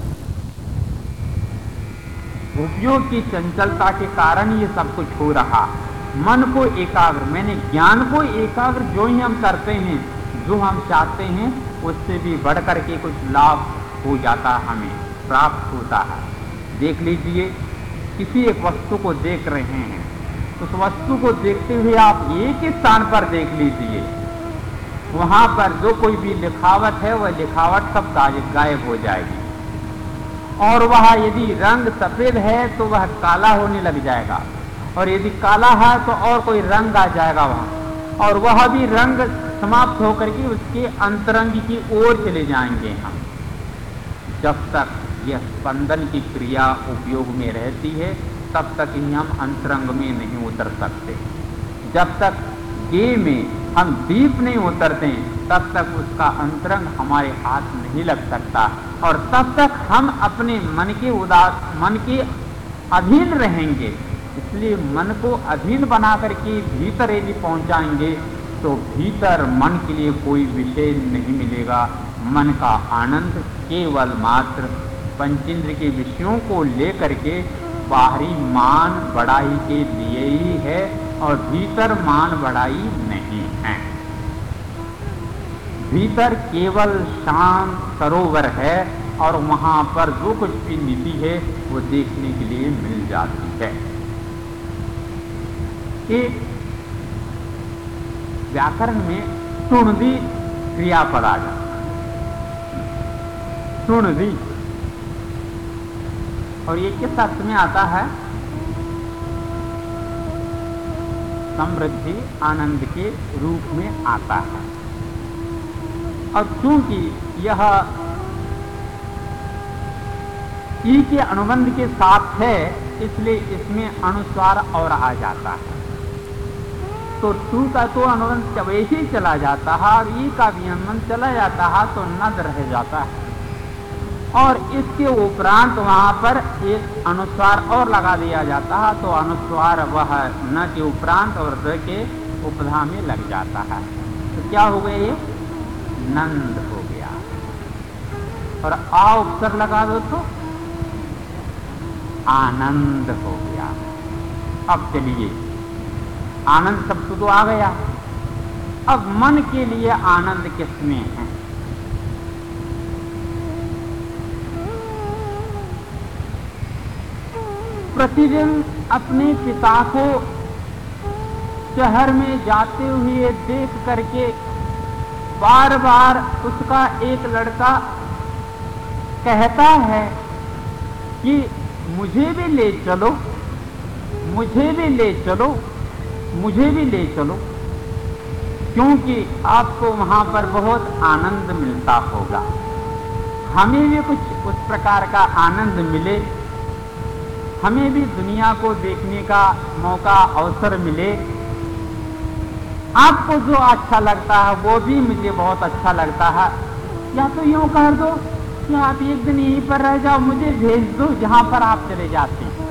उपयोग की चंचलता के कारण ये सब कुछ हो रहा। मन को एकाग्र, मैंने ज्ञान को एकाग्र जो ही हम करते हैं, जो हम चाहते हैं उससे भी बढ़ करके कुछ लाभ हो जाता, हमें प्राप्त होता है। देख लीजिए, किसी एक वस्तु को देख रहे हैं, उस वस्तु को देखते हुए आप एक ही स्थान पर देख लीजिए, वहां पर जो कोई भी लिखावट है वह लिखावट सब गायब हो जाएगी, और वह यदि रंग सफेद है तो वह काला होने लग जाएगा, और यदि काला है तो और कोई रंग आ जाएगा वहां। और वह भी रंग समाप्त होकर के उसके अंतरंग की ओर चले जाएंगे हम। जब तक यह स्पंदन की क्रिया उपयोग में रहती है तब तक ही हम अंतरंग में नहीं उतर सकते। जब तक गेय में हम दीप नहीं उतरते तब तक उसका अंतरंग हमारे हाथ नहीं लग सकता, और तब तक हम अपने मन के अधीन रहेंगे। इसलिए मन को अधीन बना करके भीतर यदि पहुंचाएंगे तो भीतर मन के लिए कोई विषय नहीं मिलेगा। मन का आनंद केवल मात्र पंचेंद्र के विषयों को लेकर के बाहरी मान बढ़ाई के लिए ही है, और भीतर मान बढ़ाई नहीं है। भीतर केवल शांत सरोवर है, और वहां पर जो कुछ भी निधि है वो देखने के लिए मिल जाती है। एक व्याकरण में टुण्डी क्रियापद आ जाता है, टुण्डी, और ये किस अर्थ में आता है? समृद्धि आनंद के रूप में आता है। और चूंकि यह ई के अनुबंध के साथ है इसलिए इसमें अनुस्वार और आ जाता है, तो टू का तो अनुबंध वैसे ही चला जाता है और ई का भी अनुबंध चला जाता है तो नद रह जाता है, और इसके उपरांत वहां पर एक अनुस्वार और लगा दिया जाता है, तो अनुस्वार वह न के उपरांत और द के उपधा में लग जाता है। तो क्या हो गया? ये नंद हो गया। और आ उपसर्ग लगा दो तो आनंद हो गया। अब चलिए, आनंद शब्द तो आ गया। अब मन के लिए आनंद किसमें है? प्रतिदिन अपने पिता को शहर में जाते हुए देख करके बार बार उसका एक लड़का कहता है कि मुझे भी ले चलो, मुझे भी ले चलो, मुझे भी ले चलो, क्योंकि आपको वहां पर बहुत आनंद मिलता होगा, हमें भी कुछ उस प्रकार का आनंद मिले, हमें भी दुनिया को देखने का मौका अवसर मिले, आपको जो अच्छा लगता है वो भी मुझे बहुत अच्छा लगता है। या तो यूं कह दो कि आप एक दिन यहीं पर रह जाओ, मुझे भेज दो जहां पर आप चले जाते हैं।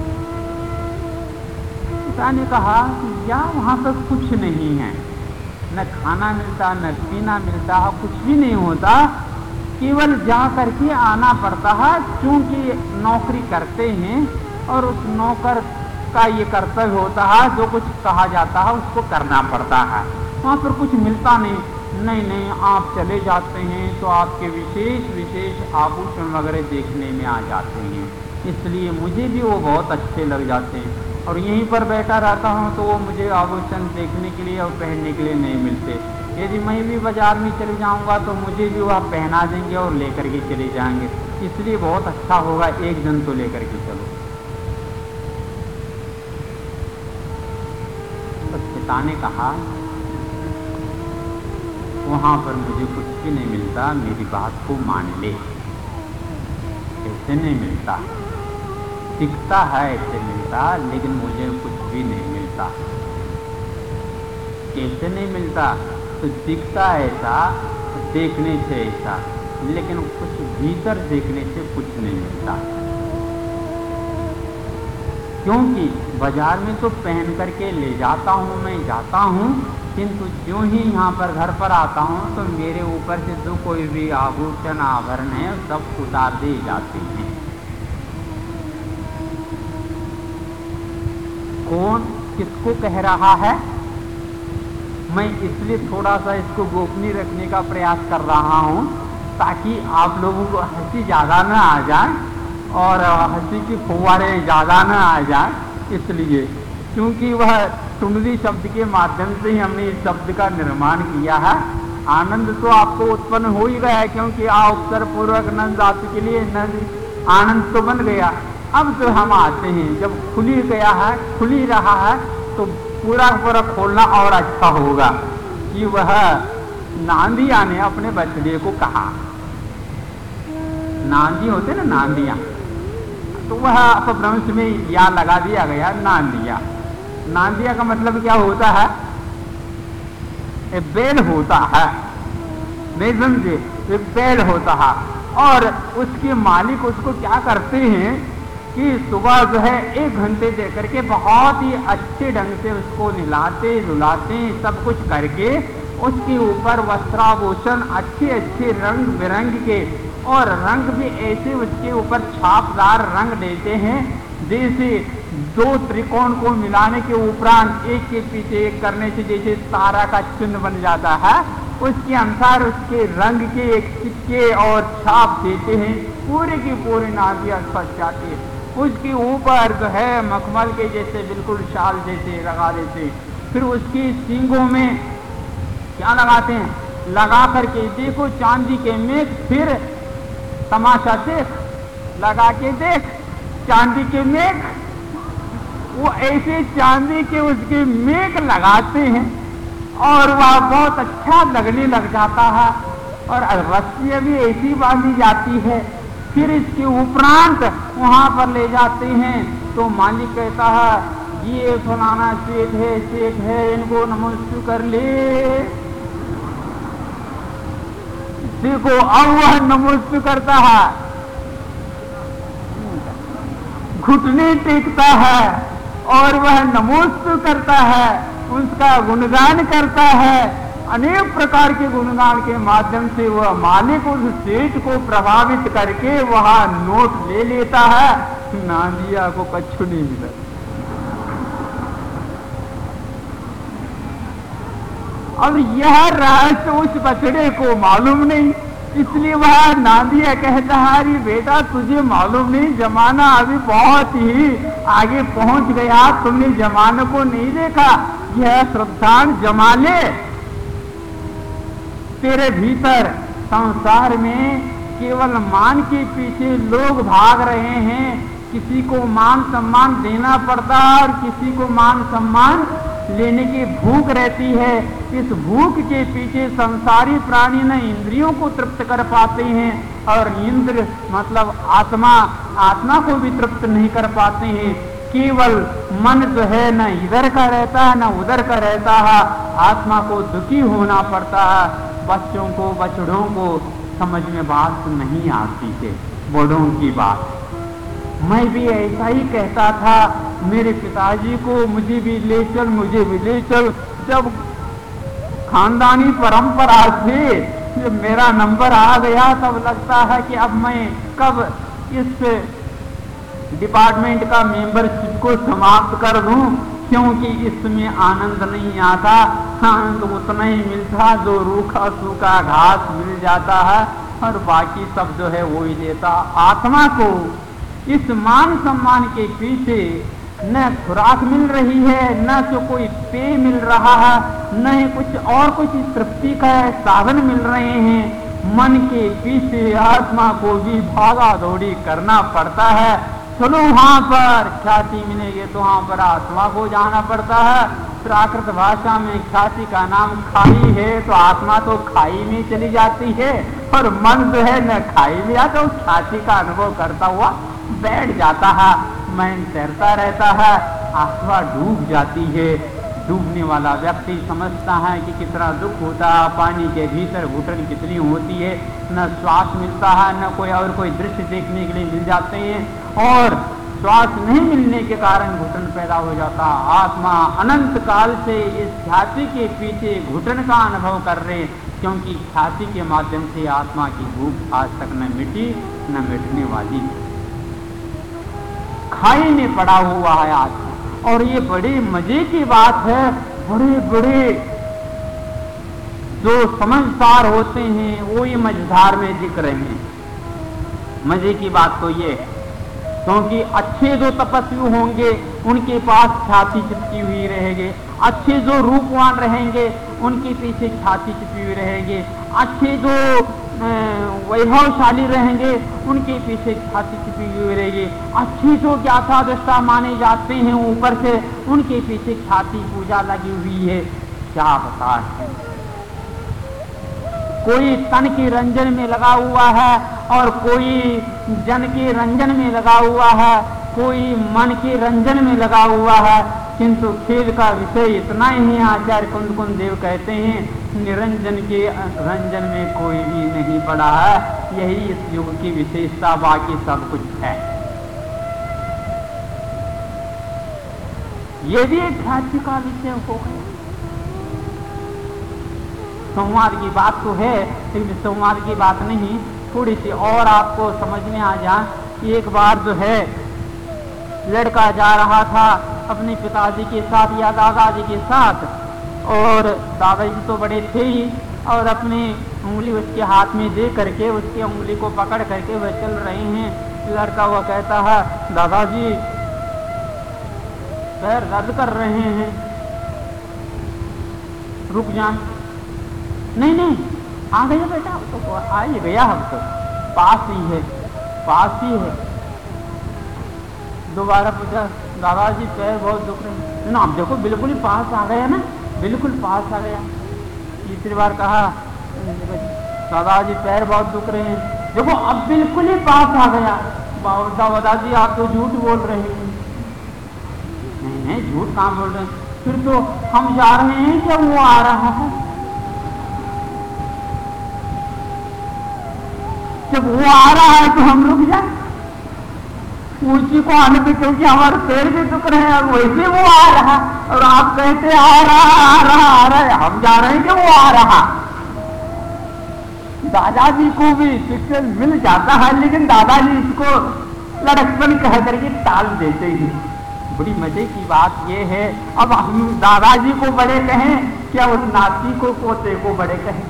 पिता ने कहा कि या वहां पर कुछ नहीं है, न खाना मिलता न पीना मिलता है, कुछ भी नहीं होता, केवल जा करके आना पड़ता है, क्योंकि नौकरी करते हैं और उस नौकर का ये कर्तव्य होता है, जो कुछ कहा जाता है उसको करना पड़ता है। वहाँ पर कुछ मिलता नहीं, नहीं आप चले जाते हैं तो आपके विशेष आभूषण वगैरह देखने में आ जाते हैं, इसलिए मुझे भी वो बहुत अच्छे लग जाते हैं, और यहीं पर बैठा रहता हूँ तो वो मुझे आभूषण देखने के लिए और पहनने के लिए नहीं मिलते। यदि मैं भी बाजार में चले जाऊँगा तो मुझे भी वह पहना देंगे और लेकर के चले जाएंगे, इसलिए बहुत अच्छा होगा एक दिन तो लेकर के चलो। तो पिता ने कहा वहां पर मुझे कुछ भी नहीं मिलता, मेरी बात को मान ले। ऐसे नहीं मिलता, दिखता है ऐसे मिलता, लेकिन मुझे कुछ भी नहीं मिलता। कैसे नहीं मिलता? तो दिखता ऐसा, देखने से ऐसा, लेकिन कुछ भीतर देखने से कुछ नहीं मिलता, क्योंकि बाजार में तो पहन करके ले जाता हूँ, मैं जाता हूँ, किंतु जो ही यहाँ पर घर पर आता हूँ तो मेरे ऊपर से जो कोई भी आभूषण आभरण है सब उतार दिए जाते हैं। कौन किसको कह रहा है? मैं इसलिए थोड़ा सा इसको गोपनीय रखने का प्रयास कर रहा हूँ ताकि आप लोगों को हंसी ज़्यादा न आ जाए और हंसी की फुहारे ज़्यादा न आ जाए, इसलिए, क्योंकि वह टुंडी शब्द के माध्यम से ही हमने इस शब्द का निर्माण किया है। आनंद तो आपको उत्पन्न हो ही गया है, क्योंकि आ उपसर्ग पूर्वक नंद धातु के लिए नंद आनंद तो बन गया। अब तो हम आते हैं, जब खुली गया है, खुली रहा है, तो पूरा पूरा खोलना और अच्छा होगा कि वह नांदिया ने अपने बछड़े को कहा, नांदी होते ना नांदिया, तो वह अपभ्रंश में या लगा दिया गया नांदिया। नांदिया का मतलब क्या होता है? बैल होता है, नहीं समझे? एक बैल होता है और उसके मालिक उसको क्या करते हैं कि सुबह जो है 1 घंटे दे करके बहुत ही अच्छे ढंग से उसको नहलाते धुलाते सब कुछ करके उसके ऊपर वस्त्राभूषण अच्छे अच्छे रंग बिरंग के और रंग भी ऐसे उसके ऊपर छापदार रंग देते हैं जैसे 2 त्रिकोण को मिलाने के उपरांत एक के पीछे एक करने से जैसे तारा का चिन्ह बन जाता है, उसके अनुसार उसके रंग के एक सिक्के और छाप देते हैं। पूरे की पूरी नादिया सच जाती है, उसके ऊपर जो है मखमल के जैसे बिल्कुल शाल जैसे लगा देते। फिर उसकी सींगों में क्या लगाते हैं? लगा करके देखो चांदी के मेघ, फिर तमाशा देख, लगा के देख चांदी के मेघ। वो ऐसे चांदी के उसके मेघ लगाते हैं और वह बहुत अच्छा लगने लग जाता है और रस्सियां भी ऐसी बांधी जाती है। फिर इसके उपरांत वहां पर ले जाते हैं तो मालिक कहता है ये फलाना सेठ है, इनको नमस्ते कर ले। देखो अब वह नमस्ते करता है, घुटने टेकता है और वह नमस्ते करता है, उसका गुणगान करता है। अनेक प्रकार के गुणगान के माध्यम से वह मालिक उस सेठ को प्रभावित करके वहां नोट ले लेता है। नांदिया को कछु नहीं मिला। अब यह रहस्य उस बछड़े को मालूम नहीं, इसलिए वह नांदिया कहता है अरे बेटा तुझे मालूम नहीं, जमाना अभी बहुत ही आगे पहुंच गया, तुमने जमाने को नहीं देखा। यह श्रद्धान जमाले तेरे भीतर संसार में केवल मान के पीछे लोग भाग रहे हैं। किसी को मान सम्मान देना पड़ता है और किसी को मान सम्मान लेने की भूख रहती है। इस भूख के पीछे संसारी प्राणी न इंद्रियों को तृप्त कर पाते हैं और इंद्र मतलब आत्मा को भी तृप्त नहीं कर पाते हैं। केवल मन जो है न इधर का रहता है न उधर का रहता है। आत्मा को दुखी होना पड़ता है। बच्चों को बछड़ों को समझ में बात नहीं आती है, बड़ों की बात। मैं भी ऐसा ही कहता था मेरे पिताजी को, मुझे भी ले चल। जब खानदानी परंपरा से जब मेरा नंबर आ गया तब लगता है कि अब मैं कब इस डिपार्टमेंट का मेंबरशिप को समाप्त कर दूं, क्योंकि इसमें आनंद नहीं आता। आनंद उतना ही मिलता जो रूखा सूखा घास मिल जाता है और बाकी सब जो है वो ही देता। आत्मा को इस मान सम्मान के पीछे न खुराक मिल रही है, न तो कोई पेय मिल रहा है, न ही कुछ तृप्ति का साधन मिल रहे हैं। मन के पीछे आत्मा को भी भागा दौड़ी करना पड़ता है। चलो वहां पर ख्याति मिलेगी तो वहां पर आत्मा को जाना पड़ता है। प्राकृत भाषा में ख्याति का नाम खाई है, तो आत्मा तो खाई में चली जाती है और मन जो है न खाई में आता, तो ख्याति का अनुभव करता हुआ बैठ जाता है। मन तैरता रहता है, आत्मा डूब जाती है। डूबने वाला व्यक्ति समझता है कि कितना दुख होता है, पानी के भीतर घुटन कितनी होती है, न श्वास मिलता है, न कोई दृश्य देखने के लिए मिल जाते हैं और श्वास नहीं मिलने के कारण घुटन पैदा हो जाता। आत्मा अनंत काल से इस ख्याति के पीछे घुटन का अनुभव कर रहे, क्योंकि ख्याति के माध्यम से आत्मा की भूख आज तक न मिटी न मिटने वाली, खाई में पड़ा हुआ है आत्मा। और ये बड़े मजे की बात है, बड़े बड़े जो समझदार होते हैं वो ये मझधार में दिख रहे हैं। मजे की बात तो ये है, क्योंकि अच्छे जो तपस्वी होंगे उनके पास ख्याति चिपकी हुई रहेगी। अच्छे जो रूपवान रहेंगे उनके पीछे ख्याति चिपकी हुई रहेगी। अच्छे जो वैभवशाली रहेंगे, उनके पीछे छाती छिपी हुई रहेगी। अच्छी जो ज्ञाता दृष्टा माने जाते हैं ऊपर से, उनके पीछे छाती पूजा लगी हुई है। क्या बता है, कोई तन के रंजन में लगा हुआ है और कोई जन के रंजन में लगा हुआ है, कोई मन के रंजन में लगा हुआ है। किंतु खेल का विषय इतना ही है, आचार्य कुंद देव कहते हैं, निरंजन के रंजन में कोई भी नहीं पड़ा है। यही इस युग की विशेषता, बाकी सब कुछ है। ये भी एक ख्याति का विषय हो गया। संवाद की बात तो है, लेकिन संवाद की बात नहीं, थोड़ी सी और आपको समझ में आ जाए। एक बार जो है लड़का जा रहा था अपने पिताजी के साथ या दादाजी के साथ, और दादाजी तो बड़े थे ही, और अपनी उंगली उसके हाथ में दे करके उसकी उंगली को पकड़ करके वह चल रहे हैं। लड़का वह कहता है, दादाजी पैर दर्द कर रहे हैं, रुक जाए। नहीं नहीं, आ गया बेटा, तो आ ही गया, हम तो पास ही है, पास ही है। दोबारा पूछा, दादाजी पैर बहुत दुख रहे हैं। ना, अब देखो बिल्कुल ही पास आ गया ना, बिल्कुल पास आ गया। तीसरी बार कहा, दादाजी पैर बहुत दुख रहे हैं, देखो अब बिल्कुल ही पास आ गया। दादाजी आप तो झूठ बोल रहे हैं। नहीं नहीं, झूठ कहाँ बोल रहे हैं, फिर तो हम जा रहे हैं क्या वो आ रहा है। जब वो आ रहा है तो हम रुक जाए, ऊंची को आने पे, क्योंकि हमारे पैर भी दुख रहे हैं और वैसे वो आ रहा, और आप कहते आ रहा है, हम जा रहे हैं कि वो आ रहा। दादाजी को भी शिक्षण मिल जाता है, लेकिन दादाजी इसको लड़कपन कह करके टाल देते हैं। बड़ी मजे की बात ये है, अब हम दादाजी को बड़े कहें क्या उस नाती को पोते को बड़े कहें।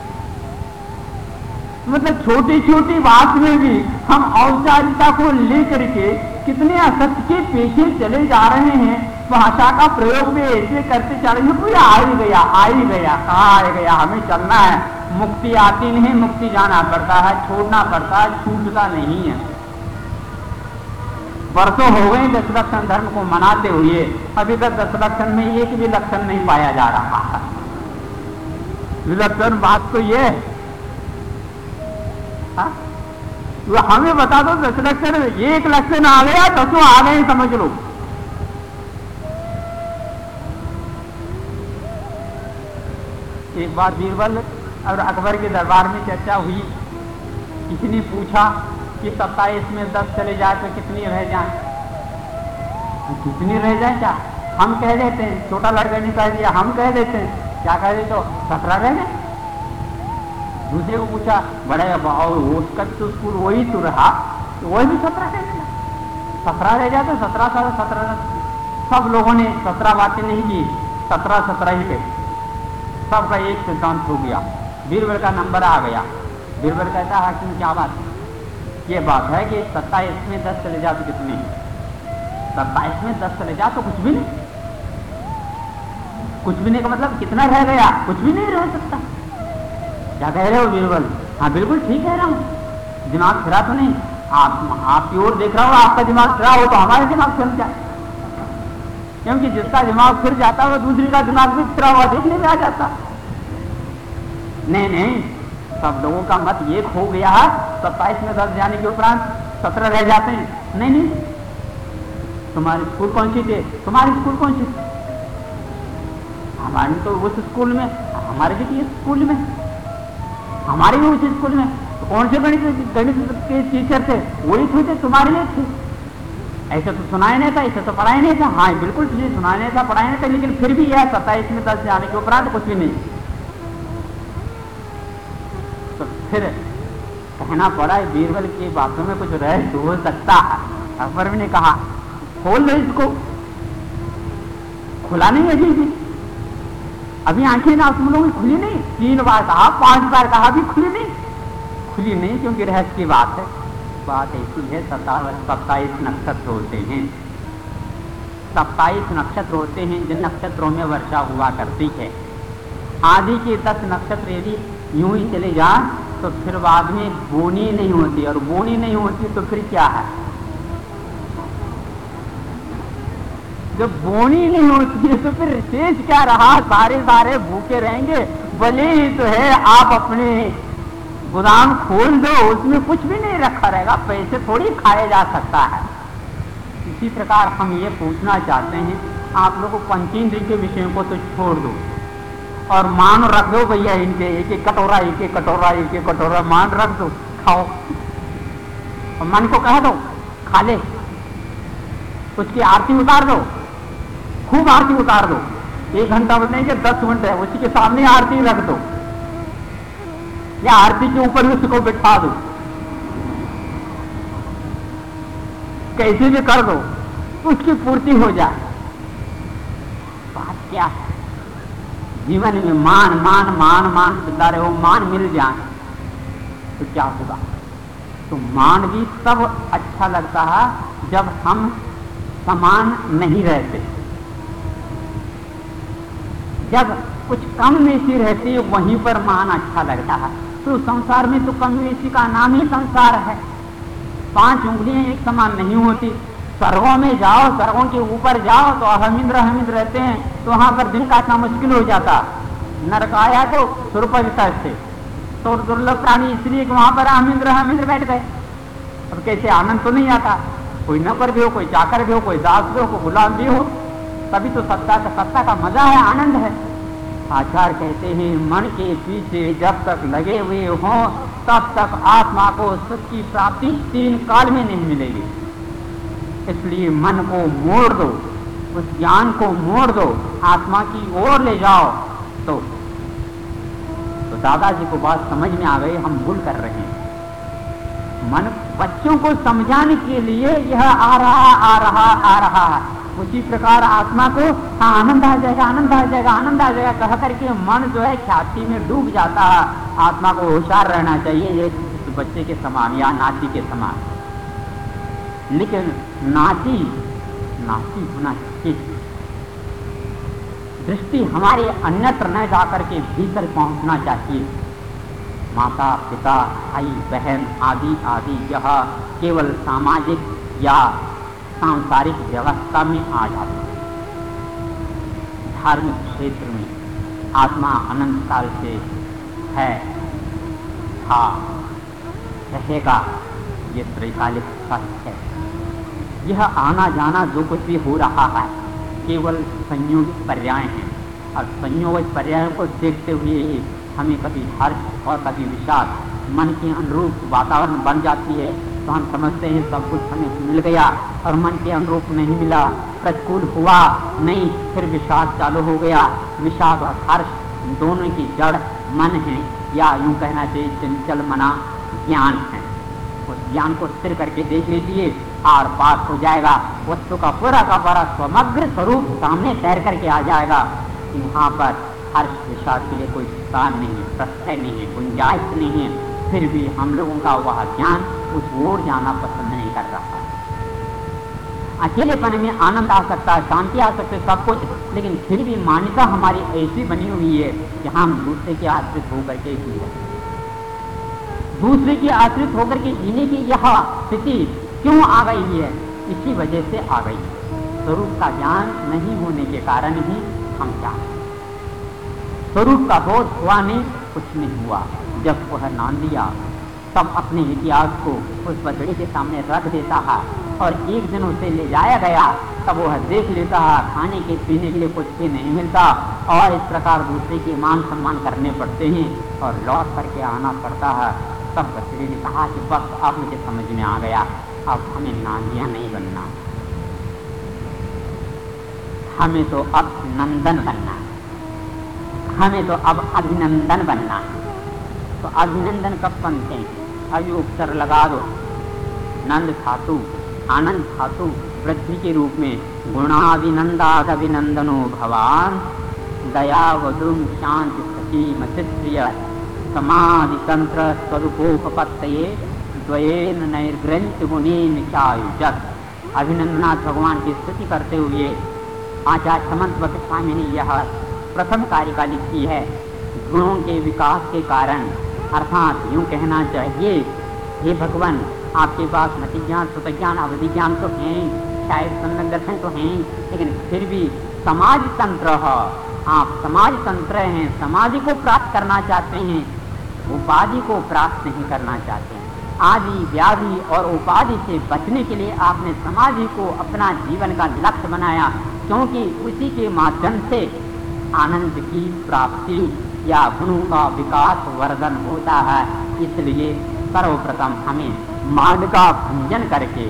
मतलब छोटी छोटी बात में भी हम औपचारिकता को लेकर के कितने असत्य के पीछे चले जा रहे हैं। भाषा का प्रयोग भी ऐसे करते चल रहे हैं, कोई आ ही गया, कहाँ आ गया, हमें चलना है। मुक्ति आती नहीं, मुक्ति जाना पड़ता है, छोड़ना पड़ता है, छूटता नहीं है। वर्षों हो गए दशलक्षण धर्म को मनाते हुए, अभी तक दशलक्षण में एक भी लक्षण नहीं पाया जा रहा है। विलक्षण बात तो ये है, हमें बता दो दस लक्षण, एक लक्षण आ गया, दसों आ गए, समझ लो। एक बार बीरबल और अकबर के दरबार में चर्चा हुई। किसी ने पूछा कि 27 में 10 चले जाए तो कितनी रह जाए, कितनी रह जाए क्या हम कह देते हैं। छोटा लड़का ने कह दिया, हम कह देते हैं, क्या कह देते, तो 17 रह गए। दूसरे को पूछा, बड़े और उसका तो स्कूल वही तो रहा, तो वही भी 17 रह गया, 17 रह जाए तो 17 सब लोगों ने 17 बातें नहीं की, 17 ही कही। सबका एक सिद्धांत हो गया। बीरबल का नंबर आ गया। बीरबल कहता है, हाकिम क्या बात है, ये बात है कि 27 में 10 चले जाए तो कितने, 27 में 10 चले जाए तो कुछ भी नहीं। कुछ भी नहीं का मतलब कितना रह गया, कुछ भी नहीं रह सकता। क्या कह रहे हो बीरबल? हाँ बिल्कुल ठीक कह रहा हूँ, दिमाग फिरा तो नहीं। आप की ओर देख रहा हो, आपका दिमाग फिरा हो तो हमारा दिमाग फिर जाए, क्योंकि जिसका दिमाग फिर जाता है दूसरी का दिमाग भी फिरा हुआ देखने में आ जाता। नहीं, सब लोगों का मत ये खो गया है, 27 में 10 जाने के उपरांत 17 रह जाते हैं। नहीं, तुम्हारे स्कूल कौन सी थे, तुम्हारी स्कूल कौन सी, हमारे तो उस स्कूल में, हमारे भी स्कूल में, हमारे भी उस स्कूल में, तो कौन से गणित के टीचर थे, वही थे, तुम्हारे लिए थे। ऐसा तो सुनाया नहीं था, ऐसा तो पढ़ाया नहीं था। हाँ बिल्कुल सुनाया नहीं था, पढ़ाया नहीं था, लेकिन फिर भी यह 27 में 10 जाने के उपरांत कुछ भी नहीं। तो फिर कहना पड़ा बीरबल की बातों में कुछ रहस्य हो सकता है। अकबर ने कहा, खोल लो इसको। खुला नहीं अभी आंखें ना तुम लोगों की खुली नहीं। 3 बार कहा, 5 बार कहा, भी खुली नहीं, क्योंकि रहस्य की बात है। बात ऐसी है, 27 नक्षत्र होते हैं, 27 नक्षत्र होते हैं, जिन नक्षत्रों में वर्षा हुआ करती है। आदि के 10 नक्षत्र यदि यूं ही चले जाए तो फिर बाद में बोनी नहीं होती, और बोनी नहीं होती तो फिर क्या है? जब बोनी नहीं होती है तो फिर शेष क्या रहा? सारे सारे भूखे रहेंगे। भले ही तो है आप अपने गोदाम खोल दो, उसमें कुछ भी नहीं रखा रहेगा, पैसे थोड़ी खाए जा सकता है। इसी प्रकार हम ये पूछना चाहते हैं, आप लोगों को पंचेंद्र के विषयों को तो छोड़ दो और मान रख दो भैया, इनके एक एक कटोरा एक एक कटोरा एक एक कटोरा मान रख दो, खाओ। और मन को कह दो खा ले, उसकी आरती उतार दो, खूब आरती उतार दो। 1 घंटा नहीं कि 10 घंटे उसी के सामने आरती रख दो, या आरती के ऊपर उसको बिठा दो, कैसे भी कर दो, उसकी पूर्ति हो जाए। बात क्या है? जीवन में मान मान मान मान चलता रहे, मान मिल जाए तो क्या होगा? तो मान भी तब अच्छा लगता है जब हम समान नहीं रहते। जब कुछ कम बेसी रहती है वहीं पर मान अच्छा लगता है। तो संसार में तो कम बेसी का नाम ही संसार है। 5 उंगलियां एक समान नहीं होती। स्वर्गों में जाओ, स्वर्गों के ऊपर जाओ तो अहमिंद्र रहते हैं, तो वहां पर दिन काटना मुश्किल हो जाता। नरक आया तो सुरपविता से तो दुर्लभ प्राणी, इसलिए कि वहां पर अहमिंद्र बैठ गए। अब कैसे आनंद तो नहीं आता? कोई नौकर भी हो, कोई चाकर भी हो, कोई दास भी हो, कोई गुलाम भी हो, तभी तो सत्ता का मजा है, आनंद है। आचार्य कहते हैं मन के पीछे जब तक लगे हुए हों तब तक आत्मा को सुख की प्राप्ति 3 काल में नहीं मिलेगी। इसलिए मन को मोड़ दो, उस ज्ञान को मोड़ दो, आत्मा की ओर ले जाओ। तो दादाजी को बात समझ में आ गई, हम भूल कर रहे हैं। मन बच्चों को समझाने के लिए यह आ रहा है। उसी प्रकार आत्मा को हाँ आनंद आ जाएगा, आनंद आ जाएगा, आनंद आ जाएगा कह करके मन जो है ख्याति में डूब जाता है। आत्मा को होशियार रहना चाहिए, ये बच्चे के समान या नाची के समान। लेकिन नाची होना चाहिए, दृष्टि हमारे अन्यत्र न जाकर के भीतर पहुंचना चाहिए। माता पिता भाई बहन आदि आदि यह केवल सामाजिक या सांसारिक व्यवस्था में आ जाती है। धार्मिक क्षेत्र में आत्मा अनंत काल से है, था, रहेगा, ये त्रैकालिक सत्य है। यह आना जाना जो कुछ भी हो रहा है केवल संयोगिक पर्याय हैं, और संयोगिक पर्यायों को देखते हुए ही हमें कभी हर्ष और कभी विषाद मन के अनुरूप वातावरण बन जाती है। तो हम समझते हैं सब कुछ हमें मिल गया, और मन के अनुरूप नहीं मिला, प्रतिकूल हुआ नहीं, फिर विषाद चालू हो गया। विषाद और हर्ष दोनों की जड़ मन है, या यूं कहना चाहिए चंचल मना ज्ञान है। उस ज्ञान को स्थिर करके देख लीजिए, आर पार हो जाएगा, वस्तु का पूरा समग्र स्वरूप सामने तैर करके आ जाएगा। यहाँ पर हर्ष विषाद के लिए कोई स्थान नहीं है, प्रत्यय नहीं है, गुंजाइश नहीं है। फिर भी हम लोगों का वह ज्ञान उस ओर जाना पसंद नहीं कर रहा। अकेलेपन में आनंद आ सकता है, शांति आ सकती है, सब कुछ, लेकिन फिर भी मान्यता हमारी ऐसी बनी हुई है कि हम दूसरे के आश्रित होकर के जी रहे। दूसरे के आश्रित होकर के जीने की यह स्थिति क्यों आ गई है? इसी वजह से आ गई है। स्वरूप का ज्ञान नहीं होने के कारण ही हम क्या, स्वरूप का बोध हुआ नहीं, कुछ नहीं हुआ। जब वह नान लिया तब अपने इतिहास को उस बछड़े के सामने रख देता है, और एक दिन उसे ले जाया गया, तब वह देख लेता है खाने के पीने के लिए कुछ भी नहीं मिलता, और इस प्रकार दूसरे के मान सम्मान करने पड़ते हैं और लौट करके आना पड़ता है। तब बछड़े ने कहा कि बस अब मुझे समझ में आ गया, अब हमें नानिया नहीं बनना, हमें तो अब नंदन बनना, हमें तो अब अभिनंदन बनना है। तो अभिनंदन कब बनते हैं? अभी उपसर्ग लगा दो, नंद धातु, आनंद धातु वृद्धि के रूप में, गुणाभिनंदाद अभिनंदनो भवान दया वधुम शांति सखी मचित्रिय समाधि तंत्र स्वरूपोपत्तये द्वयेन नैर्ग्रंथ गुणेन चायुजत। अभिनंदनाथ भगवान की स्तुति करते हुए आचार्य समंत वक्त स्वामी ने यह प्रथम कारिका लिखी है। गुणों के विकास के कारण अर्थात यूँ कहना चाहिए, हे भगवान, आपके पास मति ज्ञान, सुत ज्ञान, अवधि ज्ञान तो हैं, शायद सम्यक दर्शन तो हैं, लेकिन फिर भी समाज तंत्र है, आप समाज तंत्र हैं, समाधि को प्राप्त करना चाहते हैं, उपाधि को प्राप्त नहीं करना चाहते हैं। आदि व्याधि और उपाधि से बचने के लिए आपने समाधि को अपना जीवन का लक्ष्य बनाया, क्योंकि उसी के माध्यम से आनंद की प्राप्ति या गुणों का विकास वर्धन होता है। इसलिए सर्वप्रथम हमें मद का भंजन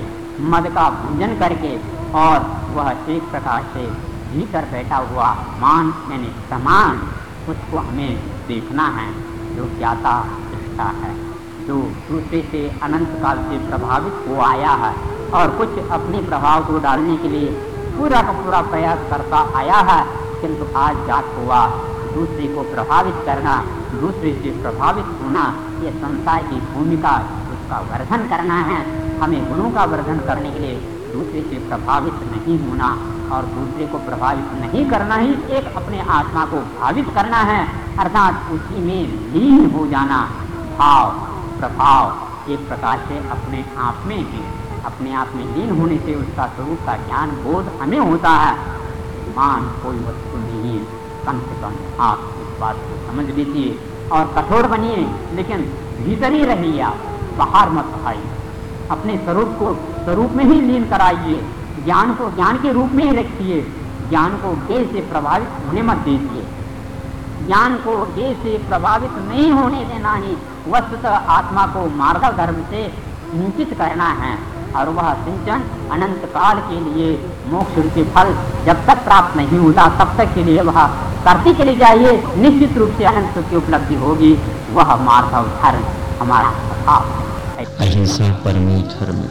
करके और वह एक प्रकार से भीतर बैठा हुआ मान यानी समान, उसको हमें देखना है, जो ज्ञाता दृष्टा है, जो दूसरे से अनंत काल से प्रभावित हो आया है और कुछ अपने प्रभाव को डालने के लिए पूरा का पूरा प्रयास करता आया है, किंतु आज जात हुआ दूसरे को प्रभावित करना, दूसरे से प्रभावित होना, ये संसार की भूमिका, उसका वर्धन करना है। हमें गुणों का वर्धन करने के लिए दूसरे से प्रभावित नहीं होना और दूसरे को प्रभावित नहीं करना ही एक अपने आत्मा को भावित करना है, अर्थात उसी में लीन हो जाना। भाव प्रभाव एक प्रकार से अपने आप में है, अपने आप में लीन होने से उसका स्वरूप का ज्ञान बोध हमें होता है। मान कोई वस्तु नहीं, कम से कम आप इस बात को समझ लीजिए और कठोर बनिए, लेकिन भीतर ही रहिए, आप बाहर मत आइए, अपने स्वरूप को स्वरूप में ही लीन कराइए, ज्ञान को ज्ञान के रूप में ही रखिए, ज्ञान को देह से प्रभावित होने मत दीजिए, ज्ञान को देह से प्रभावित नहीं होने देना ही वस्तुतः आत्मा को मार्ग धर्म से सिंचित करना है, और वह सिंचन अनंत काल के लिए मोक्ष के फल जब तक प्राप्त नहीं होता तब तक के लिए वह करती चली जाइए। निश्चित रूप से अनंत सुख की उपलब्धि होगी। वह मार्ग धर्म हमारा स्वभाव है। अहिंसा परमो धर्म।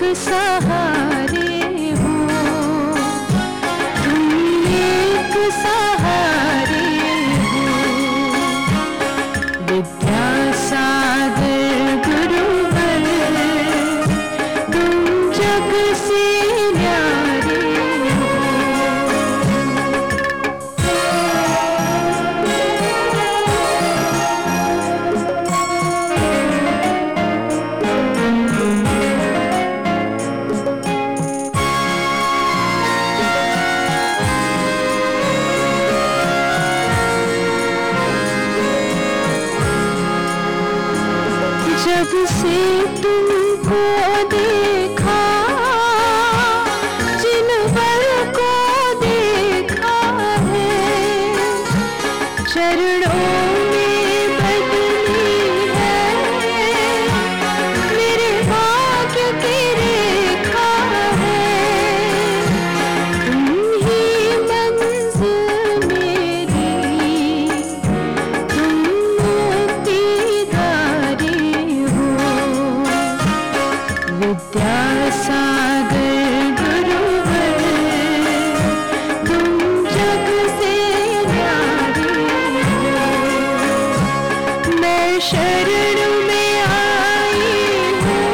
सहारे हो, तुम एक सहारे हो। विद्यासागर गुरुवर तुम जग से न्यारे हो। जब से तुमको देखा, जिन वर को देखा है, चरणों में बदली है मेरे भाग्य की रेखा है। तुम ही मंजिल मेरी, तुम मुक्तिदारी हो। विद्यासागर गुरुवर तुम जग से न्यारे हो। मैं शरण में आई हूँ,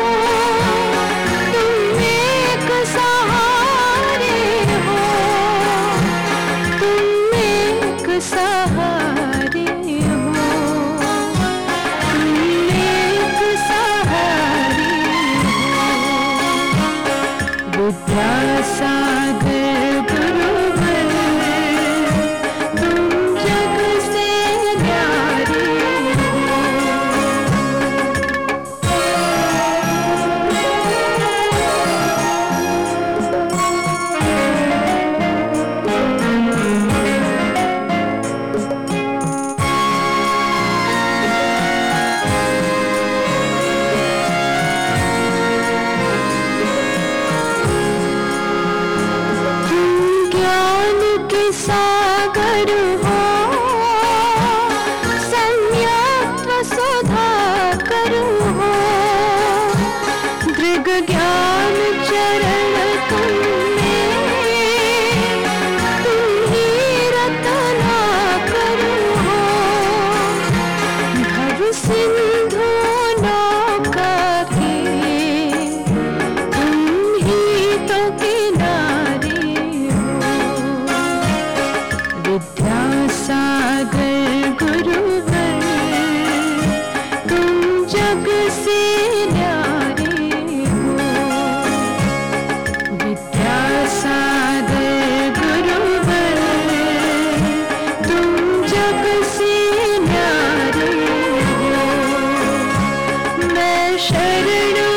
तुम एक सहारे हो, तुम एक सहारे हो, तुम एक सहारे हो। विद्यासागर गुरुवर तुम जग से न्यारे हो। तुम ज्ञान के सागर हो, संयम सुधाकर हो। दृग ज्ञान चरण तुमने, तुम ही रत्नाकर हो। भव सिंधु नौका के तुम ही तो किनारे हो। विद्यासागर गुरुवर तुम जग से न्यारे हो। विद्यासागर गुरुवर तुम जग से न्यारे हो। मैं शरण